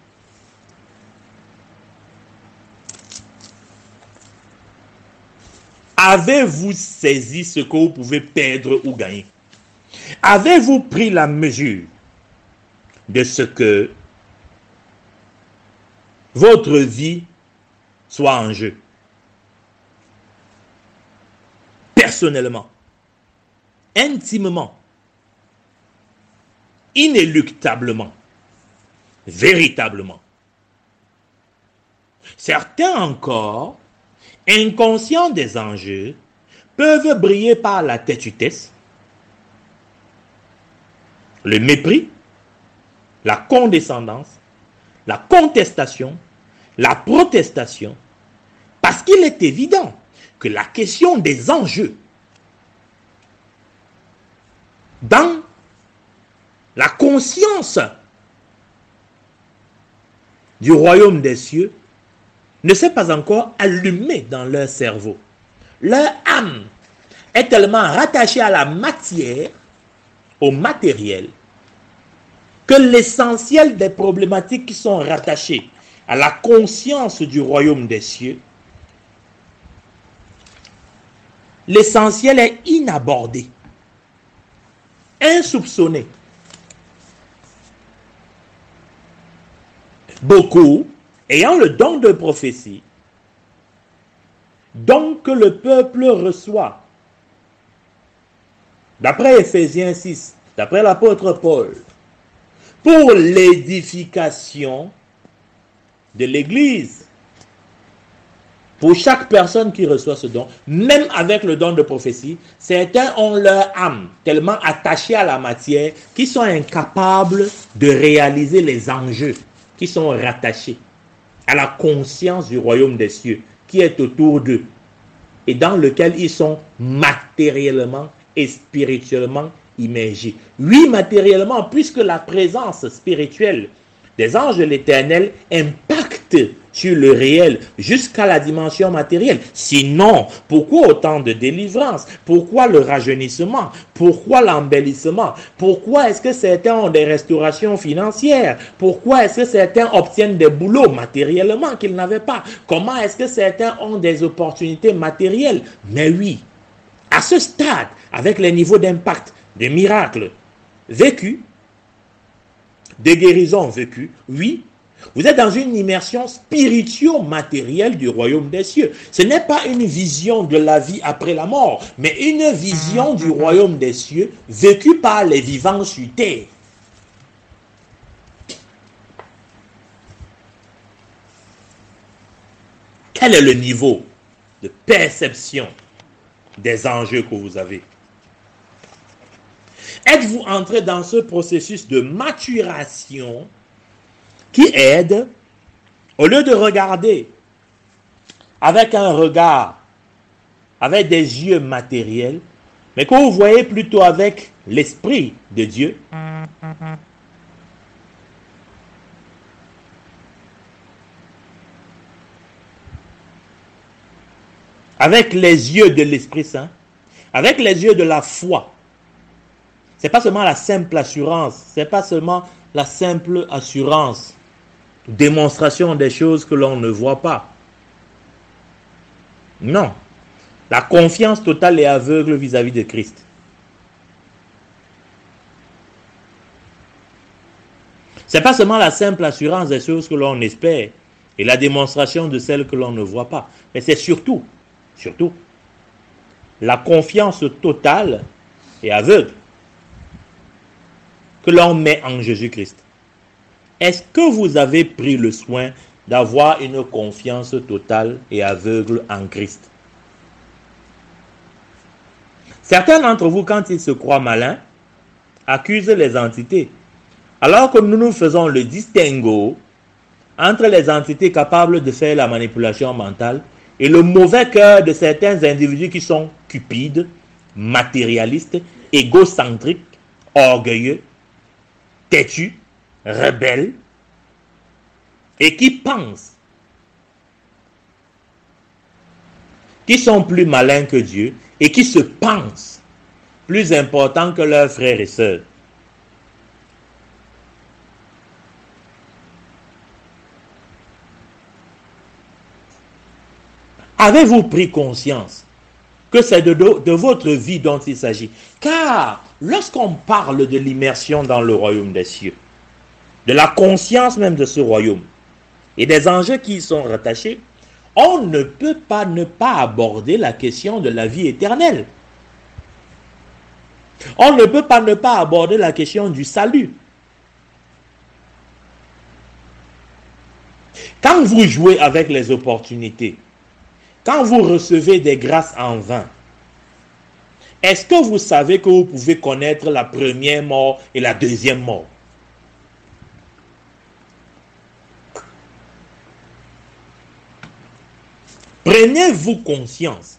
S1: Avez-vous saisi ce que vous pouvez perdre ou gagner? Avez-vous pris la mesure de ce que votre vie soit en jeu? Personnellement, intimement, inéluctablement, véritablement. Certains encore, inconscients des enjeux, peuvent briller par la têtutesse, le mépris, la condescendance, la contestation, la protestation, parce qu'il est évident que la question des enjeux dans la conscience du royaume des cieux ne s'est pas encore allumée dans leur cerveau. Leur âme est tellement rattachée à la matière, au matériel, que l'essentiel des problématiques qui sont rattachées à la conscience du royaume des cieux, l'essentiel est inabordé, insoupçonné. Beaucoup, ayant le don de prophétie, don que le peuple reçoit, d'après Éphésiens 6, d'après l'apôtre Paul, pour l'édification de l'Église, pour chaque personne qui reçoit ce don, même avec le don de prophétie, certains ont leur âme tellement attachée à la matière qu'ils sont incapables de réaliser les enjeux qui sont rattachés à la conscience du royaume des cieux qui est autour d'eux et dans lequel ils sont matériellement et spirituellement immergés. Oui, matériellement, puisque la présence spirituelle des anges de l'Éternel impacte sur le réel jusqu'à la dimension matérielle. Sinon, pourquoi autant de délivrance? Pourquoi le rajeunissement? Pourquoi l'embellissement? Pourquoi est-ce que certains ont des restaurations financières? Pourquoi est-ce que certains obtiennent des boulots matériellement qu'ils n'avaient pas? Comment est-ce que certains ont des opportunités matérielles? Mais oui, à ce stade, avec les niveaux d'impact, des miracles vécus, des guérisons vécues, oui, vous êtes dans une immersion spirituo-matérielle du royaume des cieux. Ce n'est pas une vision de la vie après la mort, mais une vision du royaume des cieux vécue par les vivants sur terre. Quel est le niveau de perception des enjeux que vous avez? Êtes-vous entré dans ce processus de maturation qui aide, au lieu de regarder avec un regard, avec des yeux matériels, mais que vous voyez plutôt avec l'Esprit de Dieu? Avec les yeux de l'Esprit Saint, avec les yeux de la foi. Ce n'est pas seulement la simple assurance, ce n'est pas seulement la simple assurance, démonstration des choses que l'on ne voit pas. Non, la confiance totale et aveugle vis-à-vis de Christ. Ce n'est pas seulement la simple assurance des choses que l'on espère et la démonstration de celles que l'on ne voit pas, mais c'est surtout, la confiance totale et aveugle que l'on met en Jésus-Christ. Est-ce que vous avez pris le soin d'avoir une confiance totale et aveugle en Christ? Certains d'entre vous, quand ils se croient malins, accusent les entités, alors que nous faisons le distinguo entre les entités capables de faire la manipulation mentale et le mauvais cœur de certains individus qui sont cupides, matérialistes, égocentriques, orgueilleux, têtus, rebelles, et qui pensent qu'ils sont plus malins que Dieu et qui se pensent plus importants que leurs frères et sœurs. Avez-vous pris conscience que c'est de votre vie dont il s'agit? Car lorsqu'on parle de l'immersion dans le royaume des cieux, de la conscience même de ce royaume et des enjeux qui y sont rattachés, on ne peut pas ne pas aborder la question de la vie éternelle. On ne peut pas ne pas aborder la question du salut. Quand vous jouez avec les opportunités, quand vous recevez des grâces en vain, Est-ce que vous savez que vous pouvez connaître la première mort et la deuxième mort? Prenez-vous conscience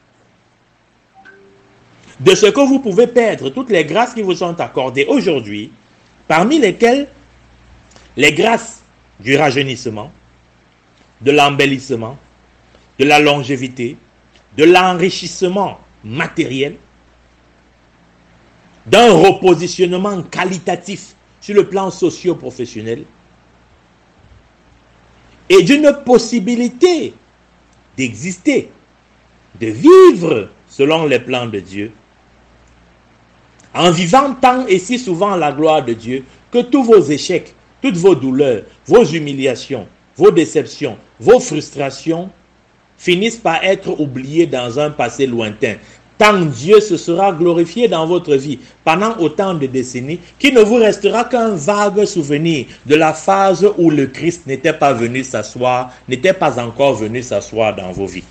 S1: de ce que vous pouvez perdre, toutes les grâces qui vous sont accordées aujourd'hui, parmi lesquelles les grâces du rajeunissement, de l'embellissement, de la longévité, de l'enrichissement matériel, d'un repositionnement qualitatif sur le plan socio-professionnel et d'une possibilité d'exister, de vivre selon les plans de Dieu, en vivant tant et si souvent la gloire de Dieu que tous vos échecs, toutes vos douleurs, vos humiliations, vos déceptions, vos frustrations finissent par être oubliés dans un passé lointain. Tant Dieu se sera glorifié dans votre vie pendant autant de décennies qu'il ne vous restera qu'un vague souvenir de la phase où le Christ n'était pas venu s'asseoir, n'était pas encore venu s'asseoir dans vos vies.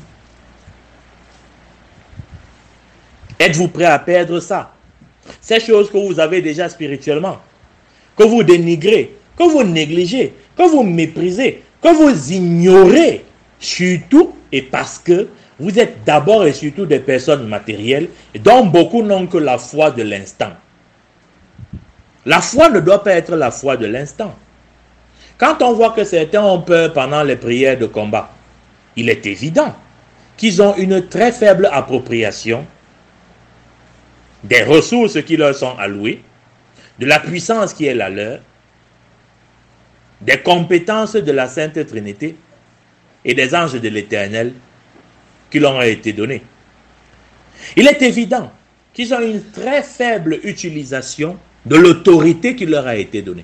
S1: Êtes-vous prêt à perdre ça? Ces choses que vous avez déjà spirituellement, que vous dénigrez, que vous négligez, que vous méprisez, que vous ignorez, surtout et parce que vous êtes d'abord et surtout des personnes matérielles, dont beaucoup n'ont que la foi de l'instant. La foi ne doit pas être la foi de l'instant. Quand on voit que certains ont peur pendant les prières de combat, il est évident qu'ils ont une très faible appropriation des ressources qui leur sont allouées, de la puissance qui est la leur, des compétences de la Sainte Trinité et des anges de l'Éternel qui leur ont été données. Il est évident qu'ils ont une très faible utilisation de l'autorité qui leur a été donnée.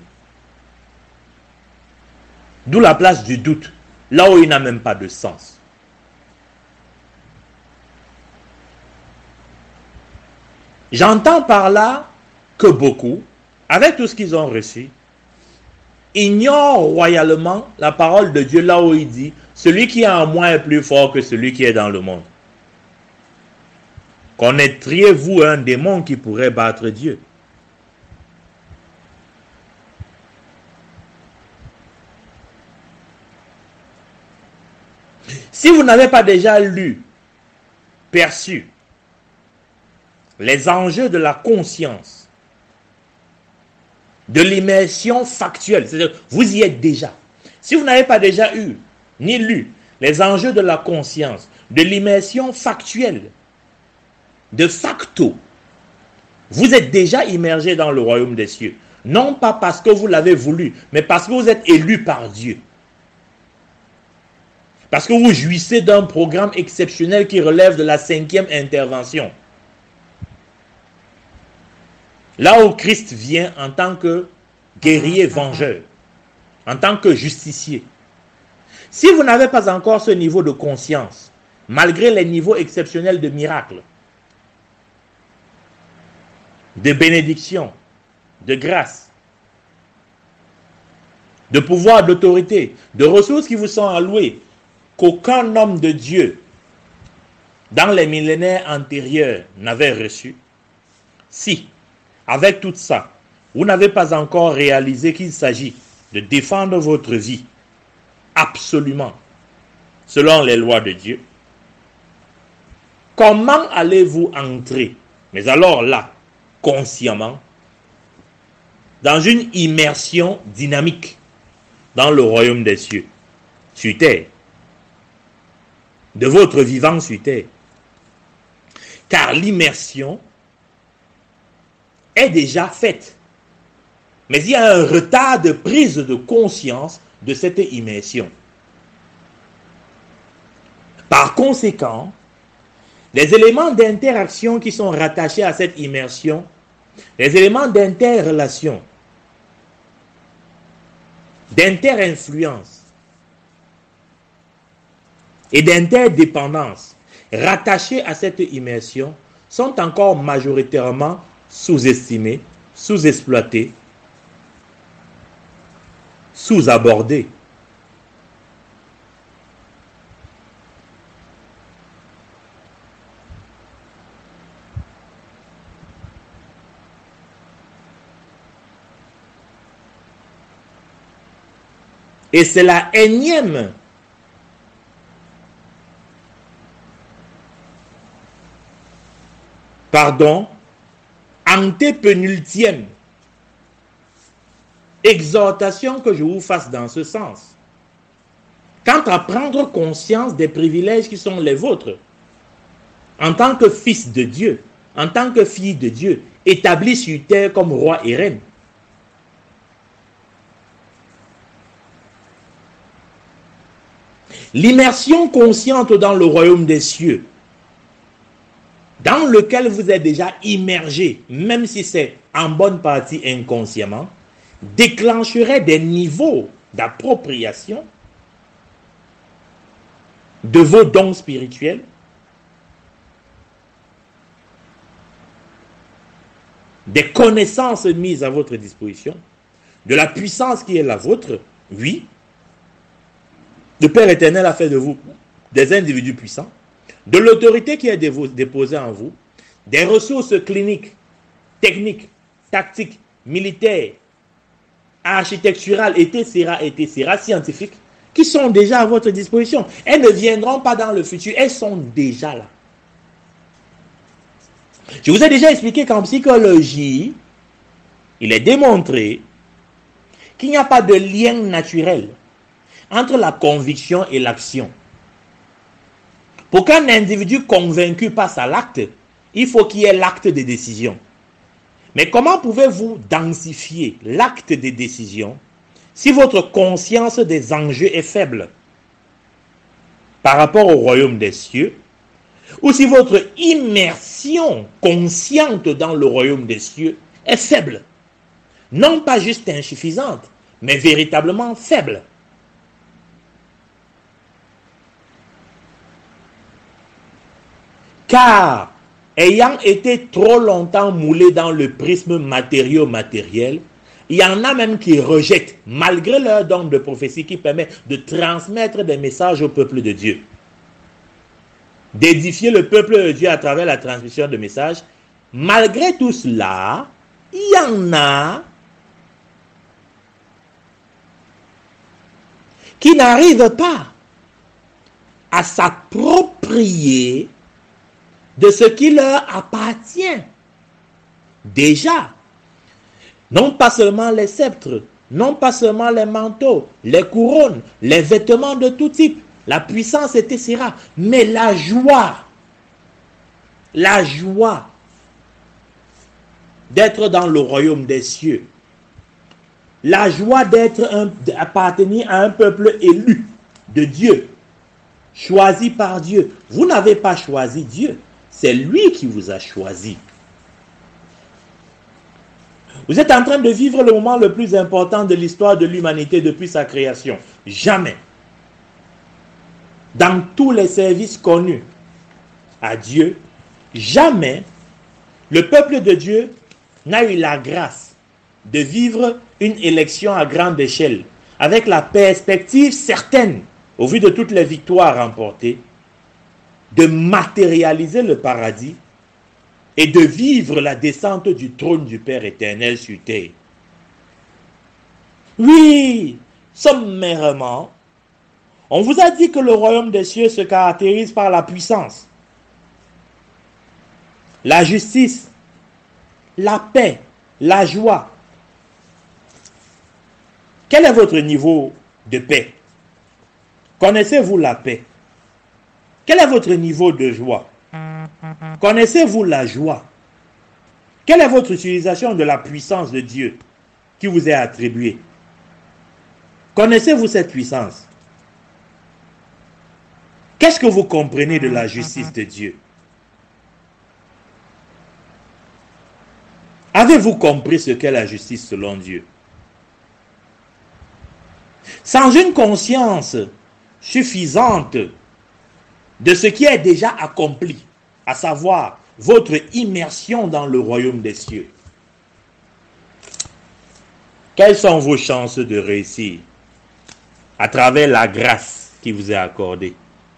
S1: D'où la place du doute, là où il n'a même pas de sens. J'entends par là que beaucoup, avec tout ce qu'ils ont reçu, ignorent royalement la parole de Dieu là où il dit « Celui qui est en moi est plus fort que celui qui est dans le monde. » Connaîtriez-vous un démon qui pourrait battre Dieu? Si vous n'avez pas déjà lu, perçu les enjeux de la conscience, de l'immersion factuelle, c'est-à-dire vous y êtes déjà. Si vous n'avez pas déjà eu ni lu les enjeux de la conscience, de l'immersion factuelle, de facto, vous êtes déjà immergé dans le royaume des cieux. Non pas parce que vous l'avez voulu, mais parce que vous êtes élu par Dieu. Parce que vous jouissez d'un programme exceptionnel qui relève de la 5e intervention. Là où Christ vient en tant que guerrier vengeur, en tant que justicier. Si vous n'avez pas encore ce niveau de conscience, malgré les niveaux exceptionnels de miracles, de bénédiction, de grâce, de pouvoir, d'autorité, de ressources qui vous sont allouées, qu'aucun homme de Dieu dans les millénaires antérieurs n'avait reçu, si, avec tout ça, vous n'avez pas encore réalisé qu'il s'agit de défendre votre vie absolument selon les lois de Dieu, comment allez-vous entrer, mais alors là, consciemment, dans une immersion dynamique dans le royaume des cieux, sur terre, de votre vivant sur terre? Car l'immersion est déjà faite. Mais il y a un retard de prise de conscience de cette immersion. Par conséquent, les éléments d'interaction qui sont rattachés à cette immersion, les éléments d'interrelation, d'inter-influence et d'interdépendance rattachés à cette immersion sont encore majoritairement sous-estimés, sous-exploités, sous-abordés. Et c'est la énième antépénultième exhortation que je vous fasse dans ce sens. Quant à prendre conscience des privilèges qui sont les vôtres, en tant que fils de Dieu, en tant que fille de Dieu, établi sur terre comme roi et reine. L'immersion consciente dans le royaume des cieux, dans lequel vous êtes déjà immergé, même si c'est en bonne partie inconsciemment, déclencherait des niveaux d'appropriation de vos dons spirituels, des connaissances mises à votre disposition, de la puissance qui est la vôtre, oui. Le Père éternel a fait de vous des individus puissants, de l'autorité qui est déposée en vous, des ressources cliniques, techniques, tactiques, militaires, architecturales, etc., scientifiques, qui sont déjà à votre disposition. Elles ne viendront pas dans le futur, elles sont déjà là. Je vous ai déjà expliqué qu'en psychologie, il est démontré qu'il n'y a pas de lien naturel entre la conviction et l'action. Pour qu'un individu convaincu passe à l'acte, il faut qu'il y ait l'acte de décision. Mais comment pouvez-vous densifier l'acte de décision si votre conscience des enjeux est faible par rapport au royaume des cieux, ou si votre immersion consciente dans le royaume des cieux est faible? Non pas juste insuffisante, mais véritablement faible. Car, ayant été trop longtemps moulés dans le prisme matériel, il y en a même qui rejettent, malgré leur don de prophétie qui permet de transmettre des messages au peuple de Dieu, d'édifier le peuple de Dieu à travers la transmission de messages. Malgré tout cela, il y en a qui n'arrivent pas à s'approprier de ce qui leur appartient déjà. Non pas seulement les sceptres, non pas seulement les manteaux, les couronnes, les vêtements de tout type, la puissance, etc. Mais la joie d'être dans le royaume des cieux, la joie d'appartenir à un peuple élu de Dieu, choisi par Dieu. Vous n'avez pas choisi Dieu, c'est lui qui vous a choisi. Vous êtes en train de vivre le moment le plus important de l'histoire de l'humanité depuis sa création. Jamais, dans tous les services connus à Dieu, jamais le peuple de Dieu n'a eu la grâce de vivre une élection à grande échelle, avec la perspective certaine, au vu de toutes les victoires remportées, de matérialiser le paradis et de vivre la descente du trône du Père éternel sur terre. Oui, sommairement, on vous a dit que le royaume des cieux se caractérise par la puissance, la justice, la paix, la joie. Quel est votre niveau de paix? Connaissez-vous la paix? Quel est votre niveau de joie? Connaissez-vous la joie? Quelle est votre utilisation de la puissance de Dieu qui vous est attribuée? Connaissez-vous cette puissance? Qu'est-ce que vous comprenez de la justice de Dieu? Avez-vous compris ce qu'est la justice selon Dieu? Sans une conscience suffisante de ce qui est déjà accompli, à savoir votre immersion dans le royaume des cieux, quelles sont vos chances de réussir à travers la grâce qui vous est accordée?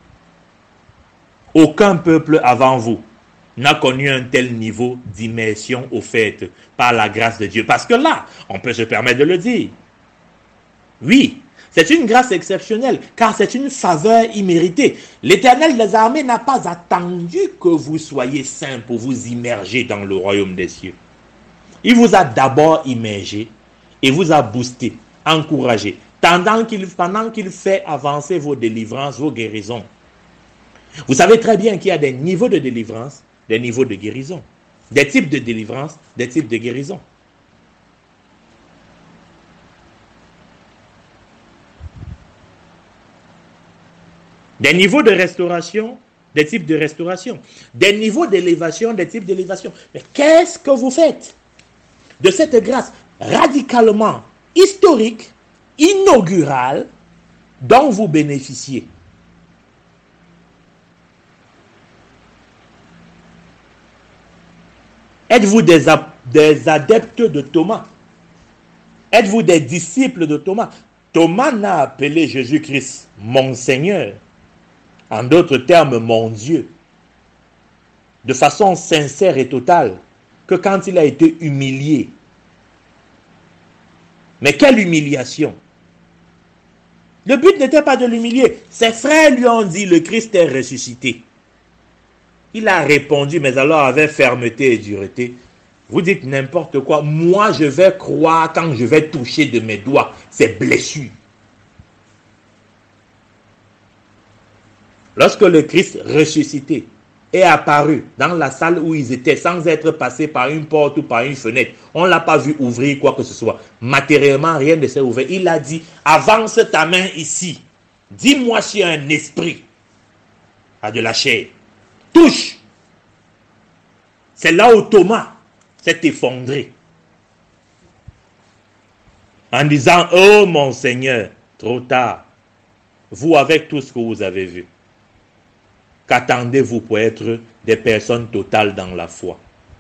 S1: Aucun peuple avant vous n'a connu un tel niveau d'immersion offerte par la grâce de Dieu. Parce que là, on peut se permettre de le dire. Oui, C'est une grâce exceptionnelle, car c'est une faveur imméritée. L'Éternel des armées n'a pas attendu que vous soyez saints pour vous immerger dans le royaume des cieux. Il vous a d'abord immergé et vous a boosté, encouragé, pendant qu'il fait avancer vos délivrances, vos guérisons. Vous savez très bien qu'il y a des niveaux de délivrance, des niveaux de guérison. Des types de délivrance, des types de guérison. Des niveaux de restauration, des types de restauration. Des niveaux d'élévation, des types d'élévation. Mais qu'est-ce que vous faites de cette grâce radicalement historique, inaugurale, dont vous bénéficiez? Êtes-vous des adeptes de Thomas? Êtes-vous des disciples de Thomas? Thomas n'a appelé Jésus-Christ mon Seigneur, en d'autres termes, mon Dieu, de façon sincère et totale, que quand il a été humilié. Mais quelle humiliation! Le but n'était pas de l'humilier. Ses frères lui ont dit, le Christ est ressuscité. Il a répondu, mais alors avec fermeté et dureté, vous dites n'importe quoi. Moi, je vais croire quand je vais toucher de mes doigts ces blessures. Lorsque le Christ ressuscité est apparu dans la salle où ils étaient, sans être passé par une porte ou par une fenêtre, on ne l'a pas vu ouvrir quoi que ce soit. Matériellement, rien ne s'est ouvert. Il a dit, avance ta main ici. Dis-moi si un esprit a de la chair. Touche. C'est là où Thomas s'est effondré. En disant, oh mon Seigneur, trop tard. Vous avec tout ce que vous avez vu. Qu'attendez-vous pour être des personnes totales dans la foi?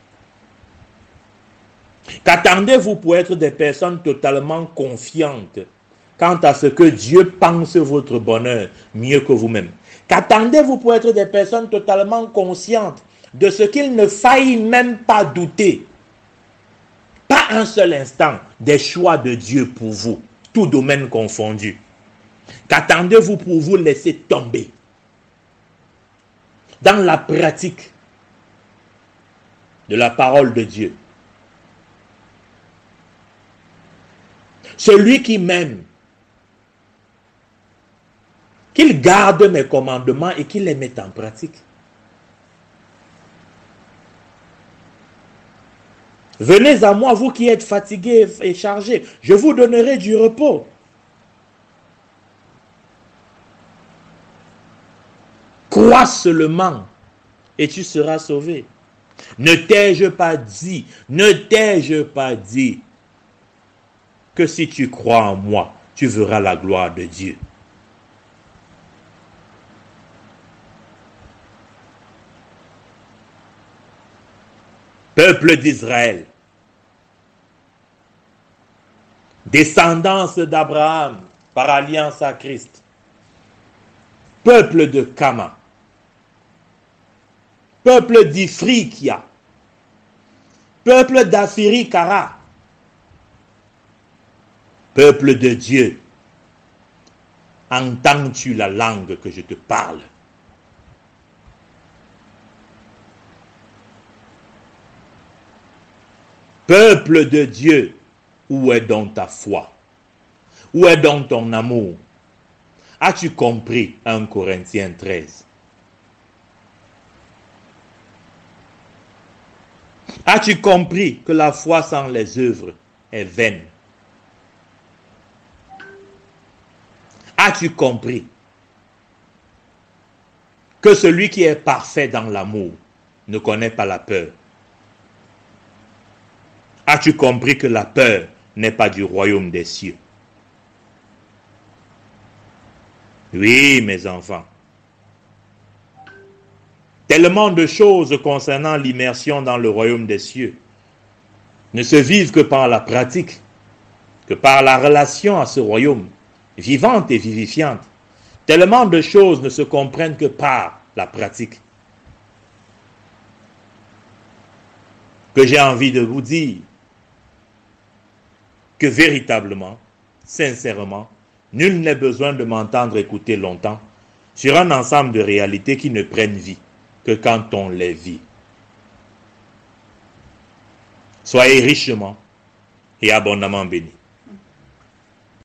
S1: Qu'attendez-vous pour être des personnes totalement confiantes quant à ce que Dieu pense votre bonheur mieux que vous-même? Qu'attendez-vous pour être des personnes totalement conscientes de ce qu'il ne faille même pas douter, pas un seul instant, des choix de Dieu pour vous, tout domaine confondu? Qu'attendez-vous pour vous laisser tomber dans la pratique de la parole de Dieu? Celui qui m'aime, qu'il garde mes commandements et qu'il les mette en pratique. Venez à moi, vous qui êtes fatigués et chargés, je vous donnerai du repos. Crois seulement et tu seras sauvé. Ne t'ai-je pas dit que si tu crois en moi, tu verras la gloire de Dieu? Peuple d'Israël, descendance d'Abraham par alliance à Christ, peuple de Kama, peuple d'Ifriqiya, peuple d'Afirikara, peuple de Dieu, entends-tu la langue que je te parle? Peuple de Dieu, où est donc ta foi? Où est donc ton amour? As-tu compris 1 Corinthiens 13? As-tu compris que la foi sans les œuvres est vaine? As-tu compris que celui qui est parfait dans l'amour ne connaît pas la peur? As-tu compris que la peur n'est pas du royaume des cieux? Oui, mes enfants. Tellement de choses concernant l'immersion dans le royaume des cieux ne se vivent que par la pratique, que par la relation à ce royaume, vivante et vivifiante. Tellement de choses ne se comprennent que par la pratique. Que j'ai envie de vous dire que véritablement, sincèrement, Nul n'est besoin de m'entendre écouter longtemps sur un ensemble de réalités qui ne prennent vie que quand on les vit. Soyez richement et abondamment bénis.